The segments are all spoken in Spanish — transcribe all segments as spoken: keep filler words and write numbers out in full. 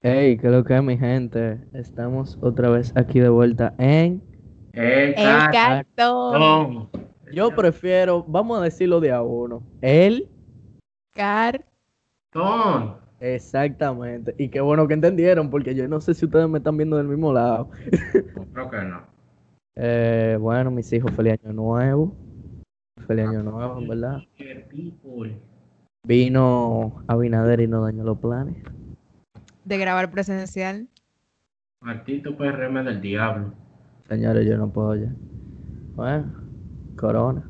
Hey, ¿qué es lo que es, mi gente? Estamos otra vez aquí de vuelta en El El cartón. cartón. Yo prefiero, vamos a decirlo de a uno. Él, Cartón. Cartón. exactamente. Y qué bueno que entendieron, porque yo no sé si ustedes me están viendo del mismo lado. Creo que no. Eh, bueno, mis hijos, feliz año nuevo. Feliz año nuevo, en Happy verdad. New Year, people. Vino Abinader y no dañó los planes. De grabar presencial. Martito P R M del diablo. Señores, yo no puedo ya. Bueno, corona.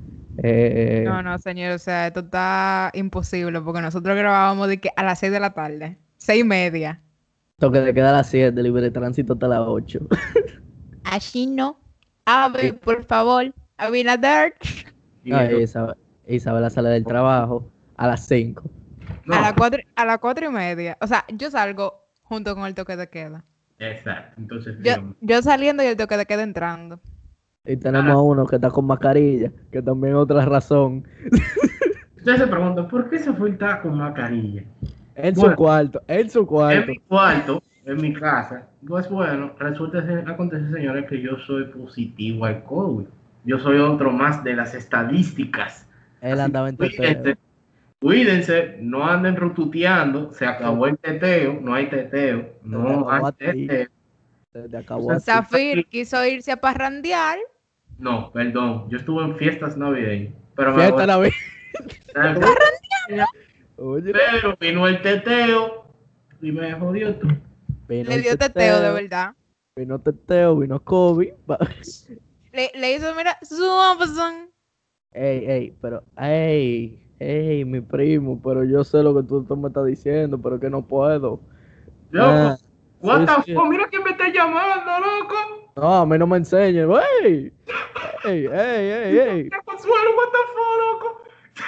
Eh, No, no, señor, o sea, esto está imposible porque nosotros grabábamos de que a las seis de la tarde, seis y media. toque de queda a las siete, libre de tránsito hasta las ocho. Así no. A ver, por favor, Abinader. Y No, eso. Isabel, Isabela sale del trabajo a las cinco. A las No. cuatro, a las cuatro y media. O sea, yo salgo junto con el toque de queda. Exacto. Entonces, Yo, dígame. yo saliendo y el toque de queda entrando. Y Ah, tenemos a uno que está con mascarilla, que también es otra razón. usted se pregunta, ¿por qué se fue el taco con mascarilla? En su Bueno, cuarto, en su en mi cuarto. cuarto, en mi casa, pues bueno, resulta ser, acontece, señores, que yo soy positivo al COVID. Yo soy otro más de las estadísticas. Él Así que andaba en cuídense. teteo. Cuídense, no anden rututeando, se acabó el teteo, no hay teteo, Se te no hay acabó a ti. teteo. Se te acabó a Entonces, ti. Zafir quiso irse a parrandear. no, perdón, yo estuve en fiestas navideñas, pero me voy Fiesta Navidad. Oye, a... oye, Pero vino el teteo y me jodió tú. vino Le el dio teteo de teteo, verdad. vino teteo, vino COVID. va- Le, le hizo, mira, su Amazon. Ey, ey, pero, ey, ey, mi primo, pero yo sé lo que tú, tú me estás diciendo, pero que no puedo. Loco, Ah, what sí, the sí. fuck, mira quién me está llamando, loco. No, a mí no me enseñes. ¡Ey! ¡Ey, ey, ey, ey! ¿Qué consuelo, what the fuck, loco?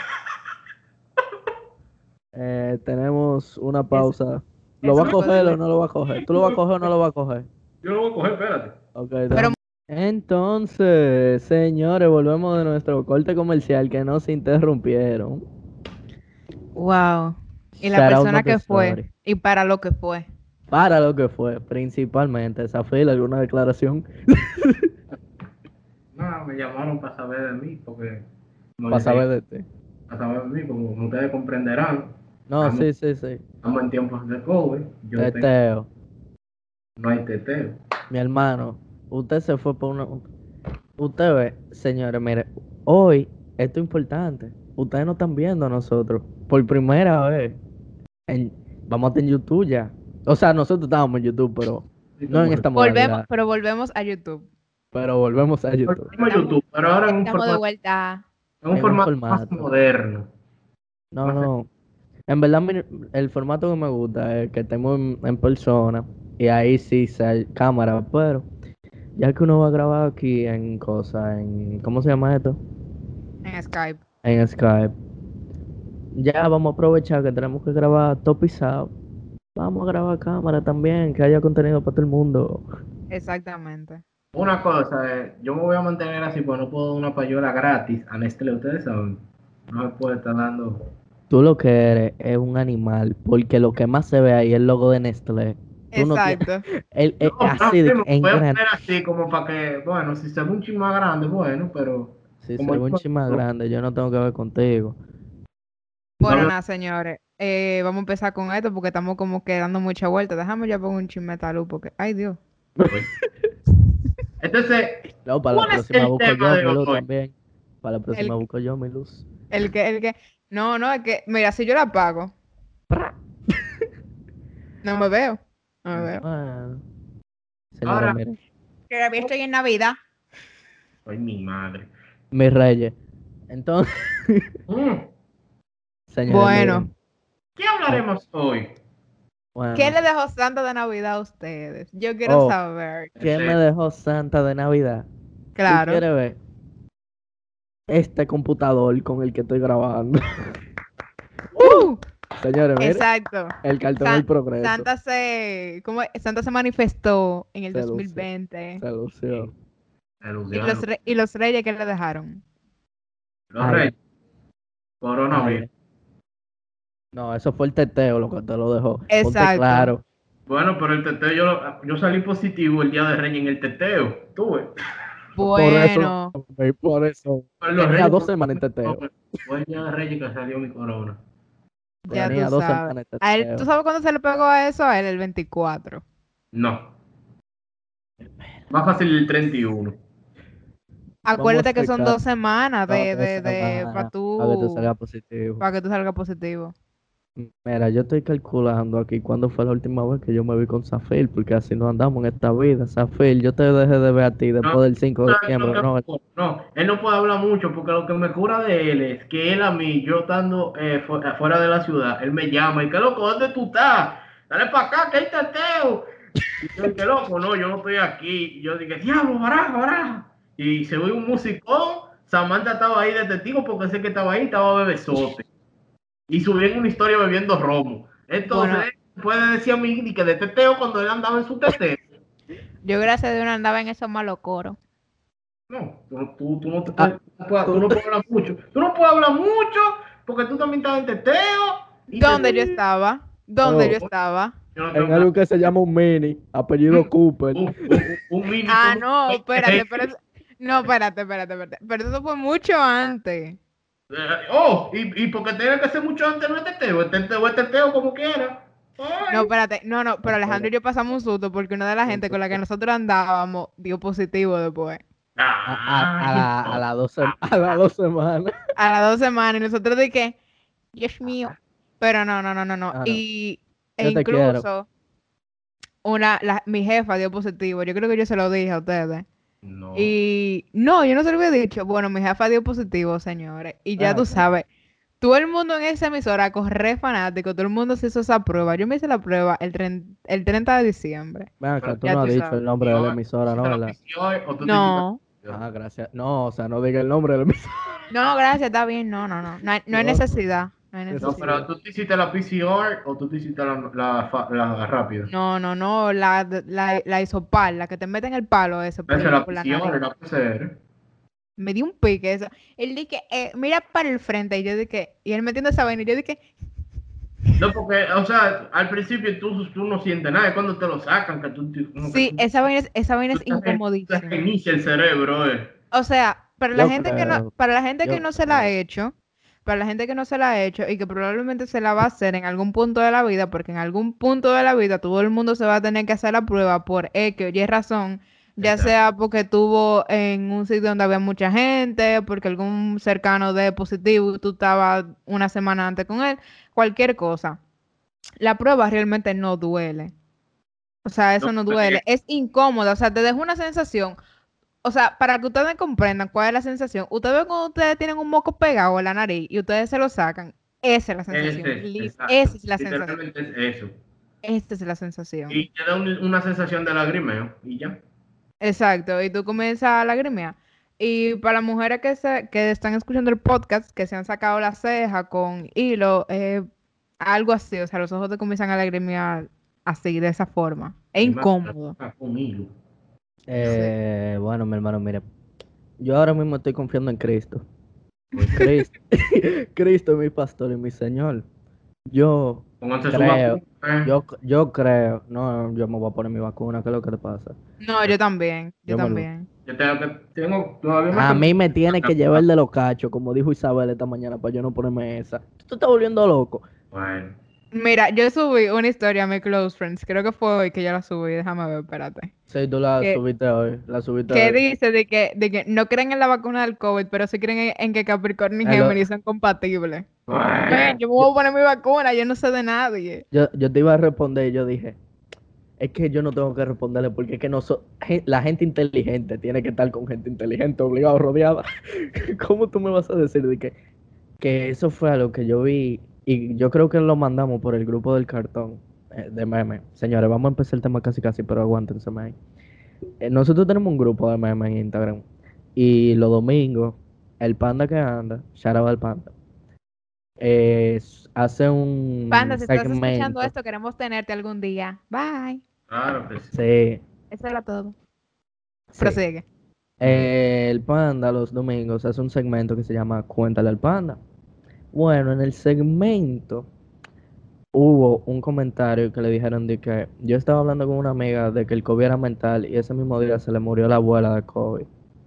Eh, tenemos una Es, pausa. ¿Lo va eso a fue coger o divertido. no lo va a coger? ¿Tú lo vas a coger o no lo vas a coger? Yo lo voy a coger, espérate. Ok, Pero, déjame. Entonces, señores, volvemos de nuestro corte comercial que nos interrumpieron. wow. Y la Shout out persona not the que fue story. y para lo que fue. Para lo que fue, principalmente. Esa fila, alguna declaración No, me llamaron para saber de mí, porque como para les dije, saber de ti. para saber de mí, como, como ustedes comprenderán, No, estamos, sí, sí, sí. estamos en tiempos de COVID, yo tengo, Teteo, no hay teteo. mi hermano, usted se fue por una. Usted ve, señores, mire, hoy, esto es importante. Ustedes no están viendo a nosotros por primera vez. En, vamos a estar en YouTube ya. O sea, nosotros estábamos en YouTube, pero Sí, no en estamos, esta Volvemos, modalidad. pero volvemos a YouTube. Pero volvemos a YouTube. volvemos a Estamos, YouTube, pero ahora en un estamos de formato, vuelta. en un En un formato más formato. moderno. No, Más, no. En verdad, mi- el formato que me gusta es que estemos en, en persona y ahí sí se cámara, pero ya que uno va a grabar aquí en cosas, en, ¿cómo se llama esto? En Skype. En Skype. Ya vamos a aprovechar que tenemos que grabar todo pisado. Vamos a grabar cámara también, que haya contenido para todo el mundo. Exactamente. una cosa, eh, yo me voy a mantener así, pues no puedo dar una payola gratis a Nestlé, ustedes saben. No me puede estar dando. Tú lo que eres es un animal, porque lo que más se ve ahí es el logo de Nestlé. Tú no tienes, Exacto. el, No, el- no, así sí, de me que en voy a grande. poner así como para que, bueno, si se ve un chisme más grande, bueno, pero Si se como ve yo un chin más no, grande, yo no tengo que ver contigo. Bueno, no, nada, señores. Eh, vamos a empezar con esto porque estamos como que dando mucha vuelta. Déjame ya pongo un chisme talú porque, ay Dios. pues. Entonces, No, para la ¿cuál es próxima el busco tema yo de mi luz hoy? también. Para la próxima El, busco yo mi luz. el que, el que, no, no, es que, mira, si yo la apago, ¡Pra! no me veo. No me veo. Bueno, señores, Ahora, miren. Que todavía estoy en Navidad. ay, mi madre. Mis reyes. Entonces, Mm, señores, Bueno, miren. ¿qué Ay, hablaremos hoy? ¿qué bueno. le dejó Santa de Navidad a ustedes? Yo quiero Oh, saber. ¿qué me Ese, dejó Santa de Navidad? ¿Tú Claro. quieres ver este computador con el que estoy grabando? ¡Uh! ¡Uh! Señores, miren. Exacto. El cartón del Sa- progreso. Santa se, ¿cómo es? Santa se manifestó en el Se dos mil lució. veinte. Se lució. sí, ¿Y los, ilusión. re- y los reyes qué le dejaron? Los reyes, Aire, coronavirus. aire. No, eso fue el teteo lo que te lo dejó. Ponte Exacto. claro. Bueno, pero el teteo, yo, lo- yo salí positivo el día de Reyes en el teteo. Tuve. Por eso, Bueno, güey, por eso. Por los Tenía Reyes, dos semanas en teteo. fue el día de Reyes que salió mi corona. ya tú Tenía dos sabes. semanas en A él, ¿tú teteo. sabes cuándo se le pegó a eso? A él, el veinticuatro. No. Más fácil el treinta y uno. Vamos a Acuérdate que hacer son caso dos semanas a de, dos de, de, para semanas para que tú tú, salgas positivo. para que tú salgas positivo. Mira, yo estoy calculando aquí cuándo fue la última vez que yo me vi con Zafir, porque así no andamos en esta vida. Zafir, yo te dejé de ver a ti No, después del cinco de no, diciembre, no, ¿no? no, él no puede hablar mucho porque lo que me cura de él es que él a mí, yo estando eh, fu- afuera de la ciudad, él me llama y que loco, ¿dónde tú estás? Dale para acá, que hay teteo. Y yo dije, loco, no, yo no estoy aquí. Y yo dije, diablo, baraja, baraja. Y se oye un musicón, Samantha estaba ahí de testigo porque sé que estaba ahí, estaba bebesote. Y subí en una historia bebiendo romo. Bueno, Entonces, puede decir a mí ni que de teteo cuando él andaba en su teteo. yo gracias a Dios no andaba en esos malos coros. No, tú, no- tú, tú no te Ah, puedes, tú no puedes- tú tú- no puedes hablar mucho. Tú no puedes hablar mucho porque tú también estás en teteo y te... ¿Dónde yo estaba? ¿Dónde yo oh, estaba? Yo no en tengo algo que se llama un mini, apellido Cooper. un, un, un mini Ah, con no, espérate, veinte. pero eso- no, espérate, espérate, espérate. Pero eso fue mucho antes. Eh, Oh, y, y porque tiene que ser mucho antes no es teteo, es teteo, es teteo como quiera. No, Ay. espérate, no, no, pero Alejandro y yo pasamos un susto porque una de las gente con la que nosotros andábamos dio positivo después. A, a, a, Ay, la, a, no. las dos, sem- a las dos semanas. A las dos semanas y nosotros de que, Dios mío. Pero no, no, no, no, no. Ah, no. Y e Yo te quiero. incluso una, la, mi jefa dio positivo. Yo creo que yo se lo dije a ustedes. No. Y no, yo no se lo había dicho. Bueno, mi jefa dio positivo, señores. Y ya Ven tú acá. sabes, todo el mundo en esa emisora corre fanático, todo el mundo se hizo esa prueba. Yo me hice la prueba el, tren- el treinta de diciembre. Ven Pero acá, tú Ya no tú has dicho sabes. el nombre de la emisora, ¿no? ¿Hiciste la ¿Verdad? P C R o tú te hiciste No, la- Ah, gracias. No, o sea, no diga el nombre de la emisora. no, gracias, está bien. No, no, no. No hay, no hay No, necesidad. No hay eso No, sí. necesidad. pero tú te hiciste la P C R o tú te hiciste la, la, fa- la rápida. No, no, no. La, la, la isopal, la que te meten el palo ese por, Esa es el- la por la P C R, nariz. la P C R. Me dio un pique eso. Él dije, eh, mira para el frente. Y yo dije, y él metiendo esa vaina. Y yo dije, No, porque, o sea, al principio tú, tú no sientes nada, es cuando te lo sacan, que tú, tú- como que sí, tú, esa vaina es, esa vaina tú es te, re- te incomodísima. reinicia el cerebro, eh. O sea, para la Yo gente que no, creo, para la gente que yo no se la ha creo. hecho, para la gente que no se la ha hecho y que probablemente se la va a hacer en algún punto de la vida, porque en algún punto de la vida todo el mundo se va a tener que hacer la prueba por X o Y razón, ya Exacto. sea porque estuvo en un sitio donde había mucha gente, porque algún cercano de positivo y tú estabas una semana antes con él, cualquier cosa. La prueba realmente no duele. O sea, No, eso no porque, duele. Es incómoda. O sea, te deja una sensación. O sea, para que ustedes comprendan cuál es la sensación. Ustedes ven cuando ustedes tienen un moco pegado en la nariz y ustedes se lo sacan. Esa es la sensación. ese, Liz, exacto, esa es la sensación. literalmente es eso. Esta es la sensación. Y te da un- una sensación de lagrimeo y ya. Exacto. Y tú comienzas a lagrimear. Y para las mujeres que, se, que están escuchando el podcast, que se han sacado la ceja con hilo, eh, algo así. O sea, los ojos te comienzan a lagrimear así, de esa forma. Es Mi madre incómodo. está con hilo. Sí. Eh, bueno, mi hermano, mire. Yo ahora mismo estoy confiando en Cristo. Cristo, Cristo es mi pastor y mi Señor. Yo Pónganse su creo, vacuna. yo, yo creo, no, yo me voy a poner mi vacuna, ¿qué es lo que te pasa? No, yo también. Yo Yo me lo- también. Yo tengo que, tengo, todavía me A están- mí me tiene que llevar de los cachos, como dijo Isabel esta mañana, para yo no ponerme esa. Tú te estás volviendo loco. Bueno, Mira, yo subí una historia a mi close friends, creo que fue hoy que ya la subí, déjame ver, espérate. Sí, tú la Que, subiste hoy, la subiste que hoy. dice de que, de que no creen en la vacuna del COVID, pero sí creen en, en que Capricornio y Eh, lo- Géminis son compatibles. bueno. Ven, yo me voy a poner mi vacuna, yo no sé de nadie. Yo, yo te iba a responder y yo dije, es que yo no tengo que responderle porque es que no so- gen- la gente inteligente tiene que estar con gente inteligente, obligado, rodeada. ¿Cómo tú me vas a decir de que, que eso fue algo que yo vi y yo creo que lo mandamos por el grupo del cartón eh, de memes? Señores, vamos a empezar el tema casi casi, pero aguántense ahí. Eh, nosotros tenemos un grupo de memes en Instagram y los domingos, el panda que anda, shout out al panda, eh, s- hace un Panda, si estás escuchando segmento. esto, queremos tenerte algún día. Bye. Claro que sí. Sí, Eso era todo. sí. Prosigue. Eh, el panda los domingos hace un segmento que se llama Cuéntale al panda. Bueno, en el segmento hubo un comentario que le dijeron de que yo estaba hablando con una amiga de que el COVID era mental y ese mismo día se le murió la abuela de COVID.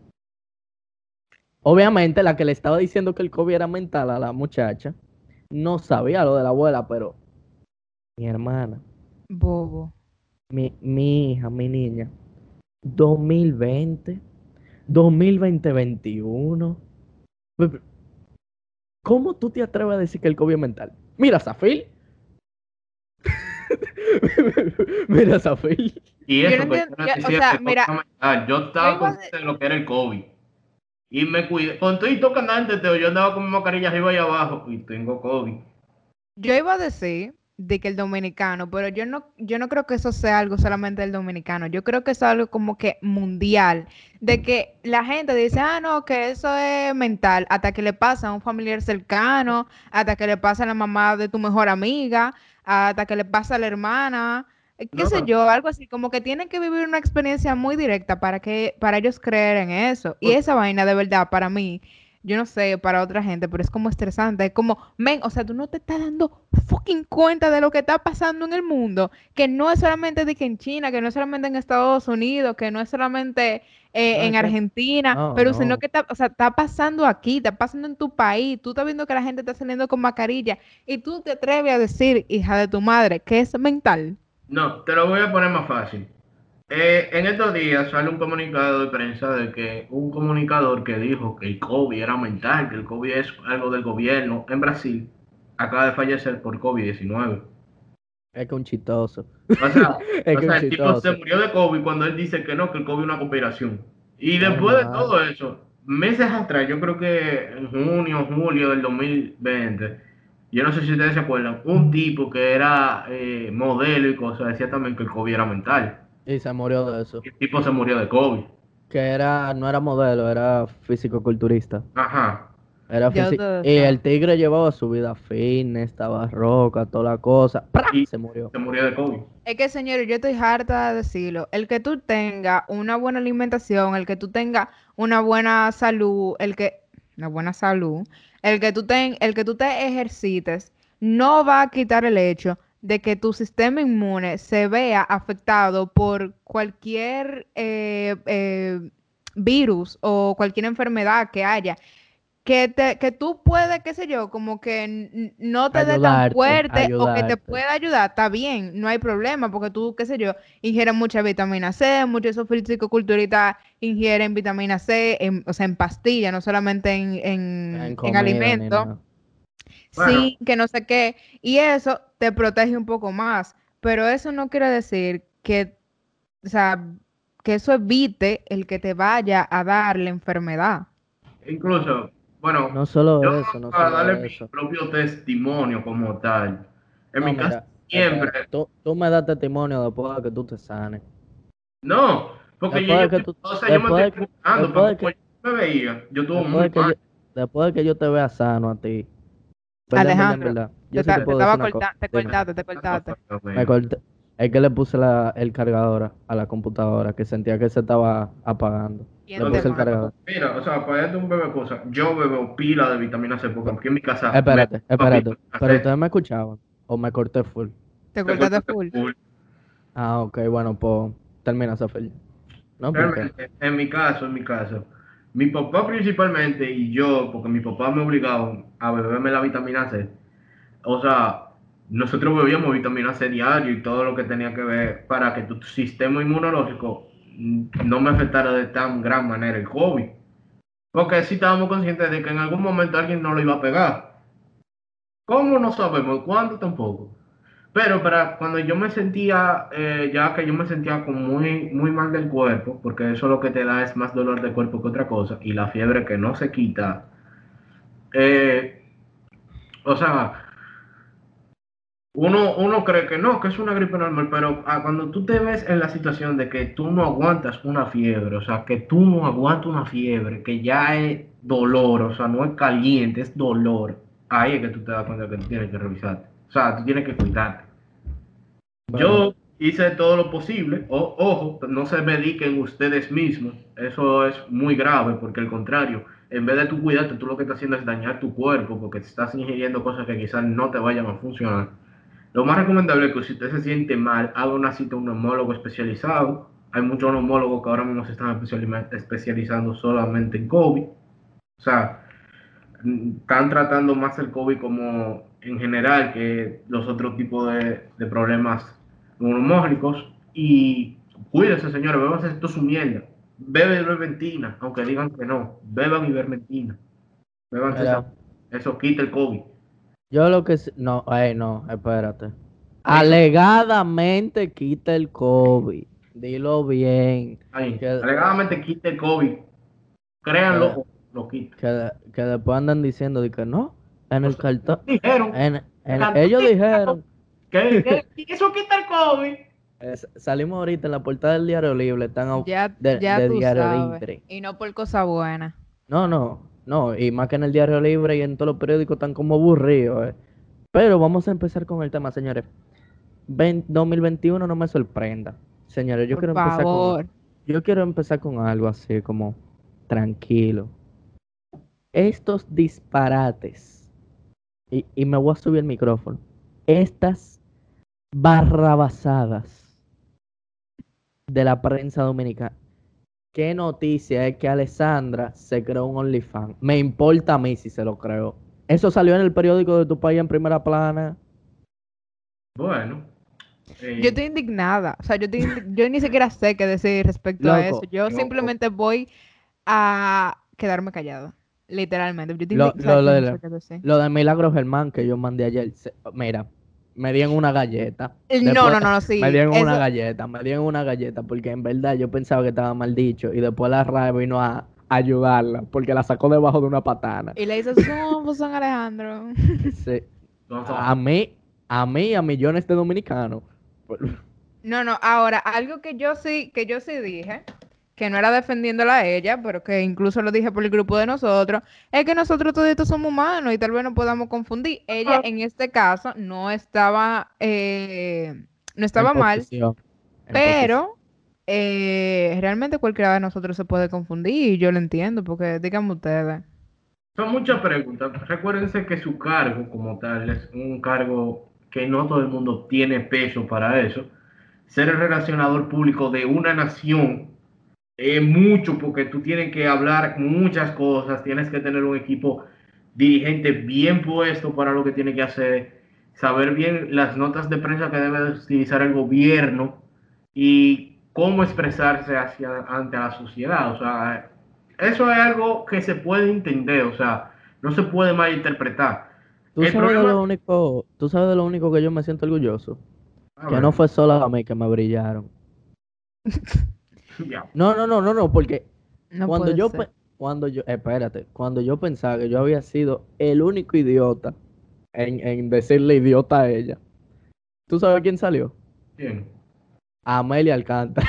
Obviamente la que le estaba diciendo que el COVID era mental a la muchacha no sabía lo de la abuela, pero mi hermana, Bobo. mi, mi hija, mi niña, dos mil veinte, dos mil veinte, veintiuno. ¿Cómo tú te atreves a decir que el COVID es mental? Mira, Zafil. Mira, Zafil. Y Yo no eso que yo entiendo, no yo- o decía que sea, el COVID mira, era mental. Yo yo estaba iba a, consciente de lo que era el COVID. Y me cuidé. Con todo y todo que andaba en teteo, yo andaba con mi mascarilla arriba y abajo. Y tengo COVID. Yo iba a decir de que el dominicano, pero yo no, yo no creo que eso sea algo solamente del dominicano. Yo creo que es algo como que mundial, de que la gente dice, ah, no, que eso es mental, hasta que le pasa a un familiar cercano, hasta que le pasa a la mamá de tu mejor amiga, hasta que le pasa a la hermana, eh, qué No, sé yo, algo así, como que tienen que vivir una experiencia muy directa para que, para ellos creer en eso. Y esa vaina de verdad, para mí yo no sé para otra gente, pero es como estresante. Es como, men, o sea, tú no te estás dando fucking cuenta de lo que está pasando en el mundo. Que no es solamente de que en China, que no es solamente en Estados Unidos, que no es solamente eh, No, en es que, Argentina, no, pero sino no. que está, o sea, está pasando aquí, está pasando en tu país. Tú estás viendo que la gente está saliendo con mascarilla y tú te atreves a decir, hija de tu madre, que es mental. no, te lo voy a poner más fácil. Eh, en estos días sale un comunicado de prensa de que un comunicador que dijo que el COVID era mental, que el COVID es algo del gobierno en Brasil, acaba de fallecer por COVID diecinueve. Es que un chistoso. O sea, Es o que un sea, el tipo se chistoso. murió de COVID cuando él dice que no, que el COVID es una conspiración. Y después de Normal. todo eso, meses atrás, yo creo que en junio, julio del dos mil veinte, yo no sé si ustedes se acuerdan, un tipo que era eh, modelo y cosas, decía también que el COVID era mental. Y se murió de eso. Y el tipo se murió de COVID. Que era, no era modelo, era físico-culturista. Ajá. Era Ya físico. ustedes Y el saben. tigre llevaba su vida fitness, estaba roca, toda la cosa. ¡Pra! Y Se murió. se murió de COVID. Es que, señores, yo estoy harta de decirlo. El que tú tengas una buena alimentación, el que tú tengas una buena salud, el que, una buena salud, el que tú ten, el que tú te ejercites, no va a quitar el hecho de que tu sistema inmune se vea afectado por cualquier eh, eh, virus o cualquier enfermedad que haya que, te, que tú puedes, qué sé yo, como que n- no te dé tan Ayudarte, fuerte o que te ayudarte. pueda ayudar, está bien, no hay problema, porque tú, qué sé yo, ingieres mucha vitamina C, muchos esos fisicoculturistas ingieren vitamina C, en- o sea, en pastilla, no solamente en, En en, en comida ni alimentos, nada. Bueno, sí, que no sé qué, y eso te protege un poco más, pero eso no quiere decir que, o sea, que eso evite el que te vaya a dar la enfermedad. incluso, bueno, No solo yo eso, no para solo darle mi eso. propio testimonio como tal, en No, mi casa mira, siempre, espera. Tú, tú me das testimonio después de que tú te sanes. no, porque yo, Después yo, de que tú, o sea, yo me después estoy de que, preguntando, después porque de como que, yo me veía, yo estuve después muy de que yo, mal. después de que yo te vea sano a ti, verdad, en verdad, en Alejandro, verdad. te, Yo sí te ta- te puedo decir estaba una cosa. cortando, te Dime. cortaste, te cortaste. Me corté. Es que le puse la, el cargador a a la computadora, que sentía que se estaba apagando. Le ¿Quién te puse el manda? cargador. Mira, o sea, para darte un bebé cosa, yo bebo pila de vitamina C, porque Pe- aquí en mi casa me Espérate, tomo espérate. vitamina Pero C, ustedes me escuchaban. O me corté full. Te te cortaste cortas de full. full. Ah, ok, bueno, pues termina, Sofía. ¿No? ¿Por qué? Realmente, en mi caso, en mi caso, mi papá principalmente y yo, porque mi papá me obligaba a beberme la vitamina C. O sea, nosotros bebíamos vitamina C diario y todo lo que tenía que ver para que tu sistema inmunológico mm, no me afectara de tan gran manera el COVID. Porque sí estábamos conscientes de que en algún momento alguien no lo iba a pegar. ¿Cómo? No sabemos, ¿cuándo? Tampoco. Pero para cuando yo me sentía, eh, ya que yo me sentía como muy, muy mal del cuerpo, porque eso lo que te da es más dolor de cuerpo que otra cosa, y la fiebre que no se quita, eh, o sea, uno, uno cree que no, que es una gripe normal, pero ah, cuando tú te ves en la situación de que tú no aguantas una fiebre, o sea, que tú no aguantas una fiebre, que ya es dolor, o sea, no es caliente, es dolor, ahí es que tú te das cuenta que tú tienes que revisarte, o sea, tú tienes que cuidarte. Bueno, Yo hice todo lo posible. O- ojo, no se mediquen ustedes mismos. Eso es muy grave porque al contrario, en vez de tú cuidarte, tú lo que estás haciendo es dañar tu cuerpo porque te estás ingiriendo cosas que quizás no te vayan a funcionar. Lo más recomendable es que si usted se siente mal, haga una cita a un neumólogo especializado. Hay muchos neumólogos que ahora mismo se están especiali- especializando solamente en COVID. O sea, mm, están tratando más el COVID como en general que los otros tipos de, de problemas neumológicos. Y cuídense, señores, beban esto su mierda. Bebe ivermectina, aunque digan que no. Beban ivermectina. Beban esa. Mira, Eso quita el COVID. yo lo que... s- No, ey, no, espérate. Eso, Alegadamente quita el COVID. Dilo bien. ahí, Que, alegadamente quita el COVID. Créanlo que, o lo quita. que, que después andan diciendo de que no. En O el sea, cartón... dijeron, En, el en- cartón ellos dijeron dijeron... que, que eso quita el COVID. Es- salimos ahorita en la portada del Diario Libre, están au- Ya, de, ya de tú Diario sabes. Libre. Y no por cosa buena. No, no, no, y más que en el Diario Libre y en todos los periódicos están como aburridos, eh. Pero vamos a empezar con el tema, señores. Vein- dos mil veintiuno no me sorprenda. Señores, yo Por quiero empezar con, favor. yo quiero empezar con algo así como tranquilo. Estos disparates, y, y me voy a subir el micrófono, estas barrabasadas de la prensa dominicana. ¿Qué noticia es que Alessandra se creó un OnlyFans? Me importa a mí si se lo creo. Eso salió en el periódico de tu país en primera plana. Bueno, Yo eh, estoy indignada. O sea, yo, estoy indi- yo ni siquiera sé qué decir respecto a eso. Loco, Yo no, simplemente voy a quedarme callada. Literalmente. Yo, estoy lo, indi- o sea, lo, yo lo no sé de, qué decir. lo de Milagro Germán que yo mandé ayer. se- mira, me dieron una galleta. Eh, No, Después no, no, no, me sí. dieron una Eso, galleta, me dieron una galleta porque en verdad yo pensaba que estaba mal dicho y después la R A E vino a ayudarla porque la sacó debajo de una patana. y le hizo zoom, San Alejandro. Sí, no, a no. mí, a mí, a millones de dominicanos. No, no, ahora, algo que yo sí, que yo sí dije, que no era defendiéndola a ella, pero que incluso lo dije por el grupo de nosotros, es que nosotros todos somos humanos y tal vez no podamos confundir. Ella en este caso no estaba, eh, no En estaba mal, posición. En posición. pero eh, realmente cualquiera de nosotros se puede confundir y yo lo entiendo, porque díganme ustedes. Son muchas preguntas. Recuérdense que su cargo como tal es un cargo que no todo el mundo tiene peso para eso. Ser el relacionador público de una nación es mucho porque tú tienes que hablar muchas cosas, tienes que tener un equipo dirigente bien puesto para lo que tiene que hacer, saber bien las notas de prensa que debe utilizar el gobierno y cómo expresarse hacia, ante la sociedad. O sea, eso es algo que se puede entender, o sea, no se puede malinterpretar. Tú El sabes de problema, lo único, tú sabes de lo único que yo me siento orgulloso, a que no ver, fue solo a mí que me brillaron. ya, No, no, no, no, no, porque No cuando puede yo, ser. pe- cuando yo, espérate, cuando yo pensaba que yo había sido el único idiota en, en decirle idiota a ella, ¿tú sabes quién salió? bien. Amelia Alcántara.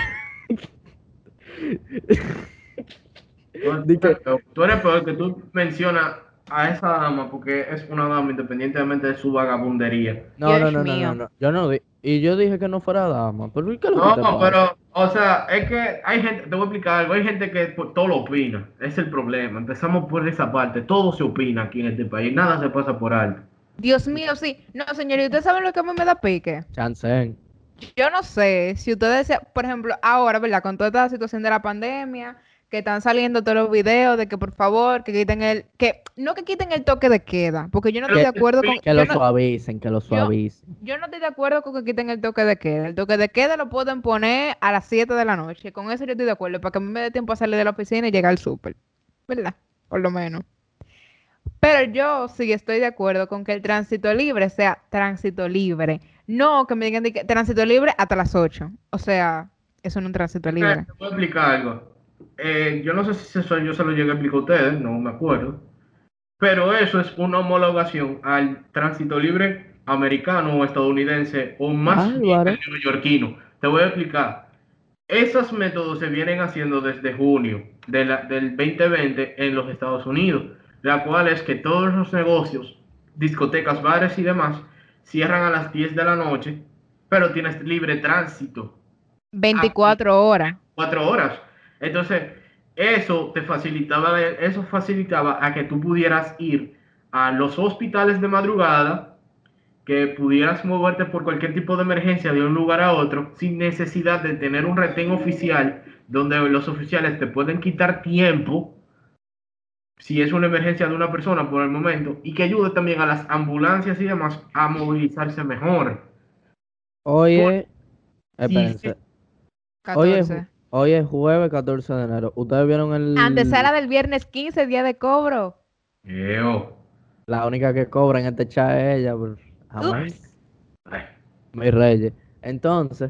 Tú, Di tú eres que, peor, tú eres peor que tú mencionas a esa dama porque es una dama independientemente de su vagabundería. no, no, Dios no, no, no, mío. no, yo no di, y yo dije que no fuera dama, pero ¿y qué es lo que No, te pasa? pero, o sea, es que hay gente, te voy a explicar algo, hay gente que por- todo lo opina, es el problema. Empezamos por esa parte, todo se opina aquí en este país, nada se pasa por alto. Dios mío, sí. No, señores, ¿ustedes saben lo que a mí me da pique? Chancén. Yo no sé si ustedes, se- por ejemplo, ahora, ¿verdad? Con toda esta situación de la pandemia, que están saliendo todos los videos de que por favor, que quiten el, que no que quiten el toque de queda, porque yo no estoy Que, de acuerdo con, que yo lo no, suavicen, que lo yo, suavicen. yo no estoy de acuerdo con que quiten el toque de queda. El toque de queda lo pueden poner a las siete de la noche. Con eso yo estoy de acuerdo, para que a mí me dé tiempo a salir de la oficina y llegar al súper, ¿verdad? Por lo menos. Pero yo sí estoy de acuerdo con que el tránsito libre sea tránsito libre. No que me digan de que tránsito libre hasta las ocho. O sea, eso no es un tránsito Eh, libre. Te voy a explicar algo. Eh, yo no sé si eso yo se lo llegué a explicar a ustedes, no me acuerdo, pero eso es una homologación al tránsito libre americano o estadounidense, o más bien Álvaro. el neoyorquino. Te voy a explicar. Esos métodos se vienen haciendo desde junio de la- del dos mil veinte en los Estados Unidos, la cual es que todos los negocios, discotecas, bares y demás cierran a las diez de la noche, pero tienes libre tránsito hasta veinticuatro horas. cuatro horas. Entonces, eso te facilitaba, eso facilitaba a que tú pudieras ir a los hospitales de madrugada que pudieras moverte por cualquier tipo de emergencia de un lugar a otro sin necesidad de tener un retén oficial donde los oficiales te pueden quitar tiempo si es una emergencia de una persona por el momento, y que ayude también a las ambulancias y demás a movilizarse mejor. Hoy Por- es, si espérense, se- hoy es, ju- catorce. hoy es jueves catorce de enero. ¿Ustedes vieron Antesala el, del viernes quince, día de cobro. Eo. la única que cobra en este chat es ella? Por- Amén, Ups. Ay, mis reyes. Entonces,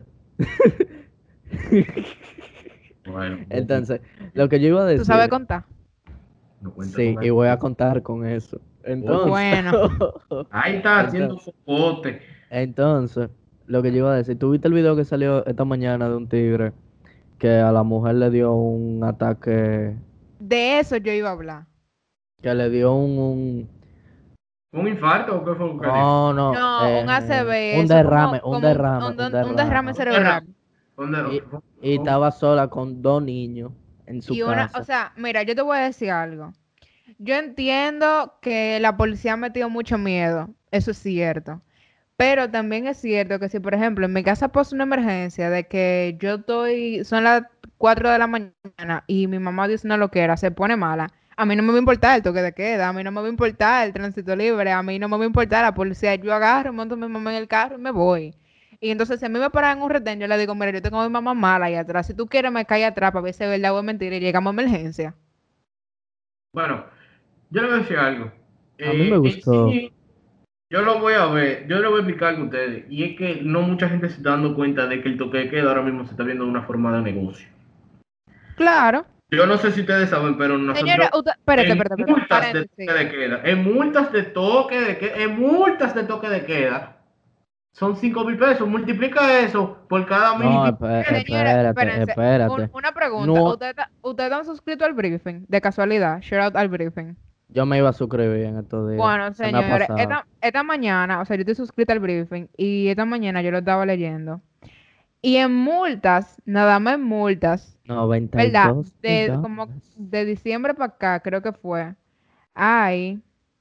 bueno, entonces, lo que yo iba a ¿Tú sabes decir, contar? no cuenta sí, con y eso. voy a contar con eso. Entonces, Bueno, Ahí está haciendo entonces, popote. entonces, lo que yo iba a decir, ¿tú viste el video que salió esta mañana de un tigre que a la mujer le dio un ataque, de eso yo iba a hablar. que le dio un, un- ¿Un infarto o qué fue lo que dijo? no, no, No, un eh, A C V, un eso como, derrame, un como un, derrame, un, un un- un derrame derrame. Un derrame. cerebral. Un der- Y, fue- y fue- estaba sola con dos niños en su Y una, o casa. sea, mira, yo te voy a decir algo. Yo entiendo que la policía ha metido mucho miedo, eso es cierto. Pero también es cierto que si, por ejemplo, en mi casa pasa una emergencia de que yo estoy, son las cuatro de la mañana y mi mamá dice una loquera, se pone mala, a mí no me va a importar el toque de queda, a mí no me va a importar el tránsito libre, a mí no me va a importar la policía, yo agarro, monto a mi mamá en el carro y me voy. Y entonces, si a mí me paran en un retén, yo le digo, mira, yo tengo a mi mamá mala ahí atrás, si tú quieres me cae atrás para ver si es verdad o es mentira y llegamos a emergencia. Bueno, yo le voy a decir algo. A mí me Eh, en gustó. sí, yo lo voy a ver, yo le voy a explicar a ustedes. Y es que no mucha gente se está dando cuenta de que el toque de queda ahora mismo se está viendo de una forma de negocio. Claro. Yo no sé si ustedes saben, pero Señora, nosotros usted, espérate, en espérate, espérate, multas de paréntesis. toque de queda, en multas de toque de queda, en multas de toque de queda, son cinco mil pesos. Multiplica eso por cada mil y No, pico espe- de queda. Señora, espérate, espérense. Un- espérate. una pregunta. No, ¿Ustedes ¿Ustedes han suscrito al briefing? De casualidad. Shout out al briefing. yo me iba a suscribir en estos días. Bueno, Se me ha señores, pasado. esta, esta mañana, o sea, yo estoy suscrita al briefing y esta mañana yo lo estaba leyendo. Y en multas, nada más en multas, ¿verdad? noventa y dos De como millones. de diciembre para acá, creo que fue. Hay,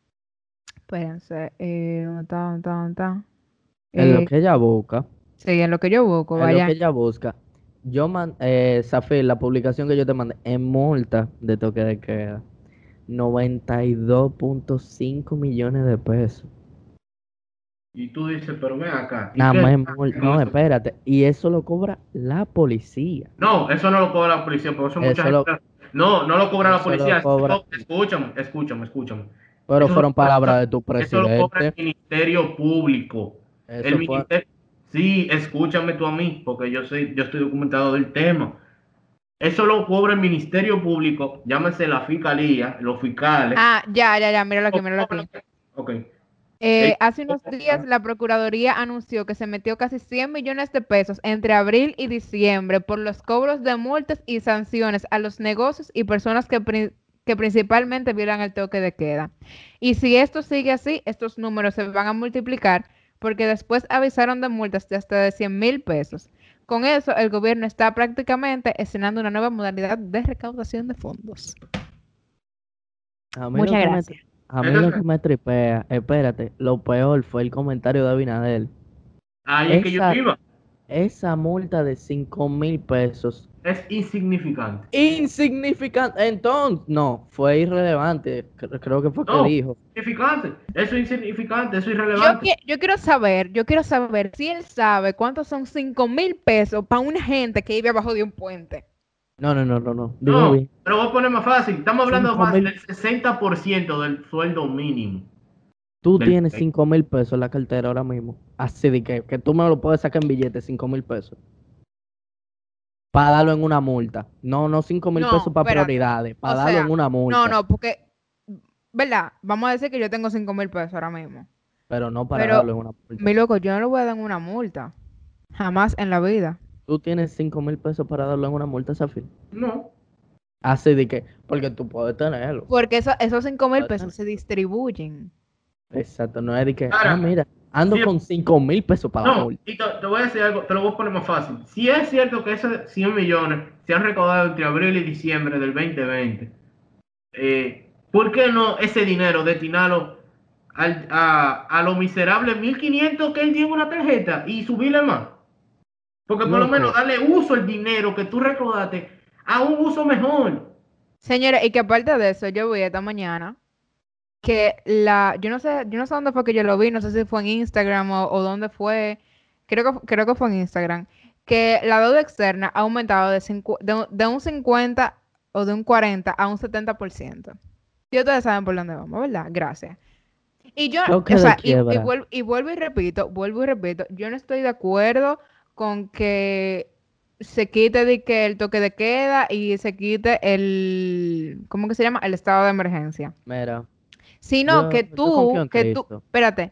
espérense, eh, ¿dónde está? ¿Dónde está? ¿Dónde está? En lo Eh, que ella busca, sí, en lo que yo busco, en lo vaya. que ella busca, yo man, eh, Zafir, la publicación que yo te mandé, en multa de toque de queda, noventa y dos punto cinco millones de pesos. Y tú dices, pero ven acá. ¿Y Nada qué más en hace mul- con no, eso? espérate, y eso lo cobra la policía. No, eso no lo cobra la policía, por eso mucha Eso lo, gente. No, no lo cobra la eso lo policía. Eso cobra, lo- escúchame, escúchame, escúchame. pero Eso, fueron eso, palabras de tu eso lo cobra presidente. el Ministerio Público. El Eso fue, ministerio. Sí, escúchame tú a mí, porque yo soy, yo estoy documentado del tema. Eso lo cobra el Ministerio Público, llámese la fiscalía, los fiscales. Ah, ya, ya, ya, míralo aquí, Lo míralo aquí. cobran- Ok. Eh, Ellos hace unos días cobran- la Procuraduría anunció que se metió casi cien millones de pesos entre abril y diciembre por los cobros de multas y sanciones a los negocios y personas que, pri- que principalmente violan el toque de queda. Y si esto sigue así, estos números se van a multiplicar porque después avisaron de multas de hasta de cien mil pesos. Con eso, el gobierno está prácticamente escenando una nueva modalidad de recaudación de fondos. a mí lo Muchas que me, gracias. a mí lo Entonces, que me tripea, espérate, lo peor fue el comentario de Abinader. ahí es que yo Esa, iba. esa multa de cinco mil pesos, Es insignificante. insignificante, entonces, no, fue irrelevante, cre- creo que fue que No, dijo. insignificante. Eso es insignificante, eso es Yo, irrelevante. qui- yo quiero saber, yo quiero saber si él sabe cuántos son cinco mil pesos para una gente que vive abajo de un puente. No, no, no, no, no, dime No, bien. te lo voy a poner más fácil. Estamos hablando Cinco más mil. del sesenta por ciento del sueldo mínimo. Tú del tienes país. cinco mil pesos en la cartera ahora mismo, así de que, que tú me lo puedes sacar en billetes, cinco mil pesos, para darlo en una multa. No, no cinco mil No, pesos para espérate. prioridades, para O darlo sea, en una multa. no, no, porque, ¿verdad? Vamos a decir que yo tengo cinco mil pesos ahora mismo. Pero no para Pero, darlo en una multa. mi loco, yo no le voy a dar una multa. Jamás en la vida. Tú tienes cinco mil pesos para darlo en una multa, Zafir. No. Así de que, porque tú puedes tenerlo. Porque eso- esos cinco mil Puede pesos se distribuyen. Exacto, no es de que, Ahora, ah, mira, ando sí, con cinco mil pesos para la No, multa. y te, te voy a decir algo, te lo voy a poner más fácil. Si es cierto que esos cien millones se han recaudado entre abril y diciembre del veinte veinte, eh, ¿por qué no ese dinero destinarlo al- a, a lo miserable mil quinientos que él tiene en una tarjeta y subirle más. Porque por lo menos Loco, darle uso al dinero que tú recaudaste a un uso mejor. Señora, y que aparte de eso, yo vi esta mañana que la, yo no sé, yo no sé dónde fue que yo lo vi, no sé si fue en Instagram o, o dónde fue, creo que, creo que fue en Instagram, que la deuda externa ha aumentado de, cincu- de, un de un cincuenta o de un cuarenta a un setenta por ciento. Y ustedes saben por dónde vamos, ¿verdad? Gracias. Y yo, choque o de sea, y, y, quiebra. vuelvo, y vuelvo y repito, vuelvo y repito, yo no estoy de acuerdo con que se quite de que el toque de queda y se quite el, ¿cómo que se llama? El estado de emergencia. Mira, Sino yo, que yo confío tú, en que tú, Cristo. espérate.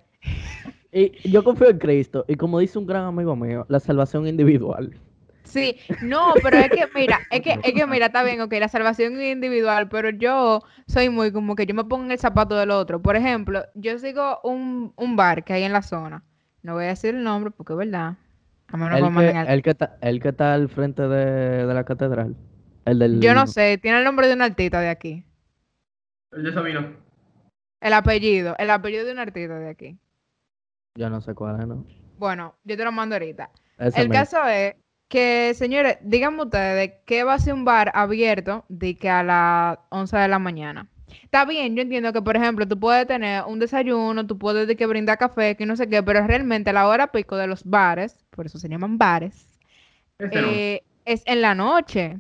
Y yo confío en Cristo. Y como dice un gran amigo mío, la salvación individual. Sí, no, pero es que, mira, es que, Coño, es que, mira, está bien, ok, la salvación es individual, pero yo soy muy como que yo me pongo en el zapato del otro. Por ejemplo, yo sigo un, un bar que hay en la zona. No voy a decir el nombre porque es verdad. A menos que me El manden que, al... el que está, el que está al frente de, de la catedral. El Yo no del. sé, tiene el nombre de una artista de aquí. el de Sabino. El apellido, el apellido de un artista de aquí. Yo no sé cuál es, ¿no? Bueno, yo te lo mando ahorita. Ese El mismo. caso es que, señores, díganme ustedes, ¿qué va a ser un bar abierto de que a las once de la mañana? Está bien, yo entiendo que, por ejemplo, tú puedes tener un desayuno, tú puedes de que brindar café, que no sé qué, pero realmente la hora pico de los bares, por eso se llaman bares, Ese no. eh, es en la noche.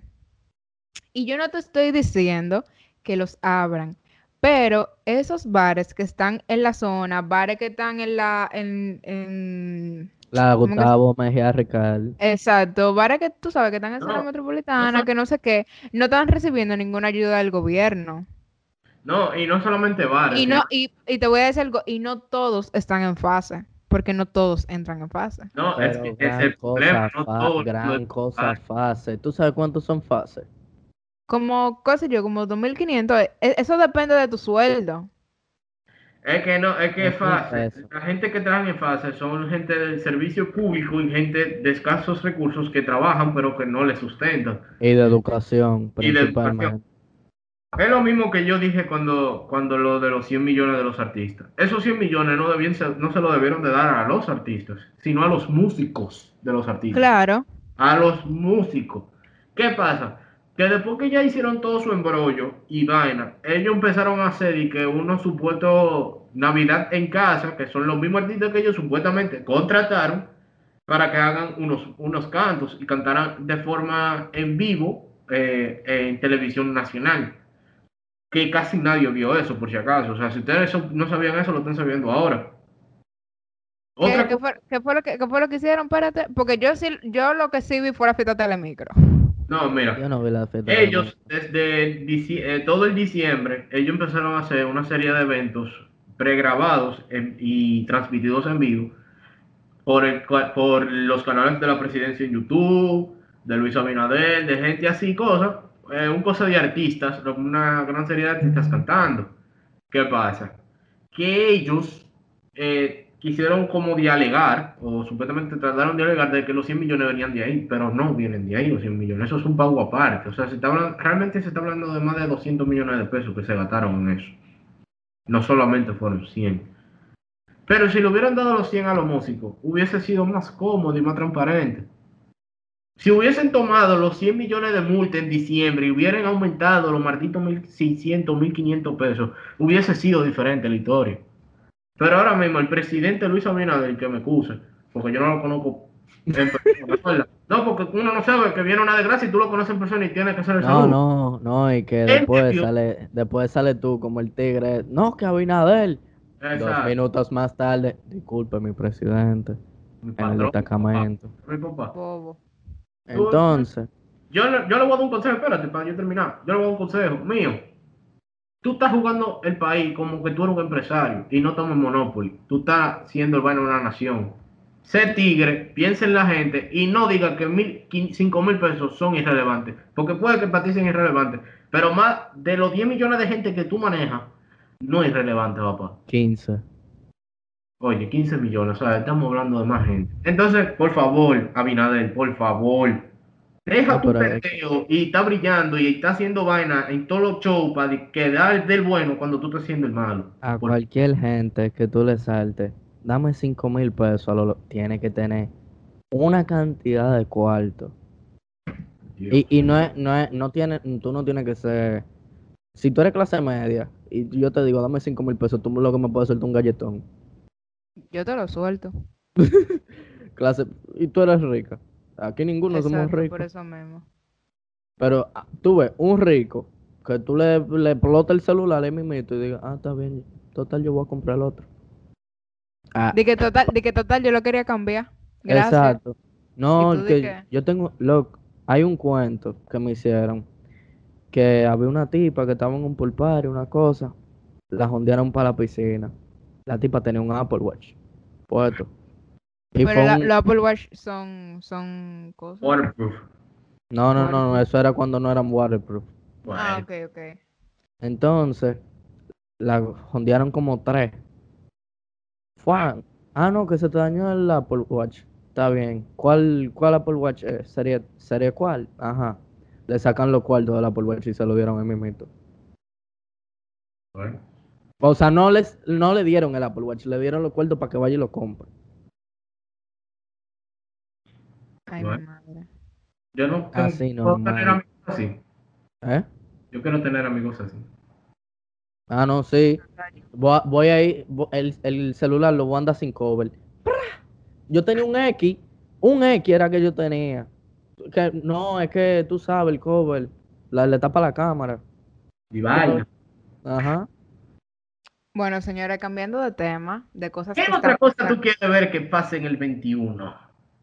Y yo no te estoy diciendo que los abran, pero esos bares que están en la zona, bares que están en la, en, en, La ¿cómo que se- Gustavo Mejía Recal. Exacto, bares que tú sabes que están en zona No, no, metropolitana, sol- que no sé qué, no están recibiendo ninguna ayuda del gobierno. no, y no solamente bares, Y sino, no, y, y te voy a decir algo, y no todos están en fase, porque no todos entran en fase. no, es que Pero ese es gran el problema, cosa, no fa- todo lo gran cosa bares. fase. ¿Tú sabes cuántos son fases? Como, qué sé yo, como dos mil quinientos, e- eso depende de tu sueldo. Es que no, es que Dos mil fase, pesos. la gente que trabaja en fase son gente del servicio público y gente de escasos recursos que trabajan pero que no les sustentan. Y de educación, Y de educación. principalmente. Es lo mismo que yo dije cuando, cuando lo de los cien millones de los artistas. Esos cien millones no, debían ser- no se lo debieron de dar a los artistas, sino a los músicos de los artistas. Claro. A los músicos. ¿Qué pasa? Que después que ya hicieron todo su embrollo y vaina, ellos empezaron a hacer y que unos supuestos Navidad en casa, que son los mismos artistas que ellos supuestamente contrataron para que hagan unos, unos cantos y cantaran de forma en vivo eh, en televisión nacional. Que casi nadie vio eso, por si acaso. O sea, si ustedes eso- no sabían eso, lo están sabiendo ahora. ¿Qué, Otra qué cosa. fue, qué fue lo que, qué fue lo que hicieron? Espérate, porque yo sí, yo lo que sí vi fue la fiesta Telemicro. No, mira. Yo no vi la fiesta de la. Ellos, desde dici- eh, todo el diciembre, ellos empezaron a hacer una serie de eventos pregrabados en- y transmitidos en vivo por, el cua- por los canales de la presidencia en YouTube, de Luis Abinader, de gente así, cosas, eh, un cosa de artistas, una gran serie de artistas cantando. ¿Qué pasa? Que ellos eh, quisieron como dialegar, o supuestamente trataron de alegar de que los cien millones venían de ahí, pero no vienen de ahí los cien millones, eso es un pago aparte. O sea, se está hablando- realmente se está hablando de más de doscientos millones de pesos que se gastaron en eso. No solamente fueron cien. Pero si le hubieran dado los cien a los músicos, hubiese sido más cómodo y más transparente. Si hubiesen tomado los cien millones de multa en diciembre y hubieran aumentado los malditos mil seiscientos, mil quinientos pesos, hubiese sido diferente la historia. Pero ahora mismo el presidente Luis Abinader, que me excuse, porque yo no lo conozco en persona, ¿verdad? No, porque uno no sabe que viene una desgracia y tú lo conoces en persona y tienes que hacer el No, saludo. no, no, y que Él después debió, sale, después sale tú como el tigre. No, que Abinader. Dos exacto, minutos más tarde, disculpe mi presidente, mi en el patrón, mi papá, destacamento. mi papá. Bobo. Tú- Entonces, yo, le- yo le voy a dar un consejo, espérate, para yo terminar. Yo le voy a dar un consejo mío. Tú estás jugando el país como que tú eres un empresario y no estamos en Monopoly. Tú estás siendo el baño de una nación. Sé tigre, piensa en la gente y no diga que mil, quin- cinco mil pesos son irrelevantes. Porque puede que para ti sean irrelevantes. Pero más de los diez millones de gente que tú manejas, no es irrelevante, papá. quince. Oye, quince millones, o sea, estamos hablando de más gente. Entonces, por favor, Abinader, por favor, Deja No, tu pero es que teteo y está brillando y está haciendo vaina en todos los shows para quedar del bueno cuando tú estás haciendo el malo. a Por cualquier gente que tú le saltes, dame cinco mil pesos, a lo, lo- tiene que tener una cantidad de cuarto. Dios. Y, y no es, no es, no tiene, tú no tienes que ser, si tú eres clase media y yo te digo, dame cinco mil pesos, tú lo que me puedes soltar un galletón. Yo te lo suelto. Clase, y tú eres rica. Aquí ninguno somos Exacto, por ricos. eso mismo. Pero ah, tú ves, un rico, que tú le, le explota el celular ahí mismo y digas, ah, está bien, total, yo voy a comprar el otro. Ah, De que total, de que total yo lo quería cambiar. Gracias. exacto. Y No, tú di que que, yo tengo, loco, hay un cuento que me hicieron, que había una tipa que estaba en un pool party, una cosa, la jondearon para la piscina. La tipa tenía un Apple Watch puesto. Y pero fue la- un, los Apple Watch son, son cosas. Waterproof. no, no, no, no, Waterproof. eso era cuando no eran waterproof. Ah, Bueno, ok, ok. Entonces, la jondearon como tres. Fue, ah, no, que se te dañó el Apple Watch. Está bien. ¿Cuál, cuál Apple Watch es? ¿Sería, sería cuál? Ajá. Le sacan los cuartos del Apple Watch y se lo dieron a mismito. bueno. O sea, no les, no le dieron el Apple Watch, le dieron los cuartos para que vaya y lo compre. Ay, mi Bueno. madre. Yo no tengo, Así puedo tener normal. amigos así. ¿Eh? Yo quiero tener amigos así. Ah, no, sí. Voy, a- voy a ir, vo- el, el celular lo voy a andar sin cover. Yo tenía un X, un X era que yo tenía. Que, no, es que tú sabes el cover, la, le tapa la cámara. Y Yo, vaina. ajá. Bueno, señora, cambiando de tema, de cosas ¿Qué que están otra cosa tú pasando. quieres ver que pase en el veintiuno?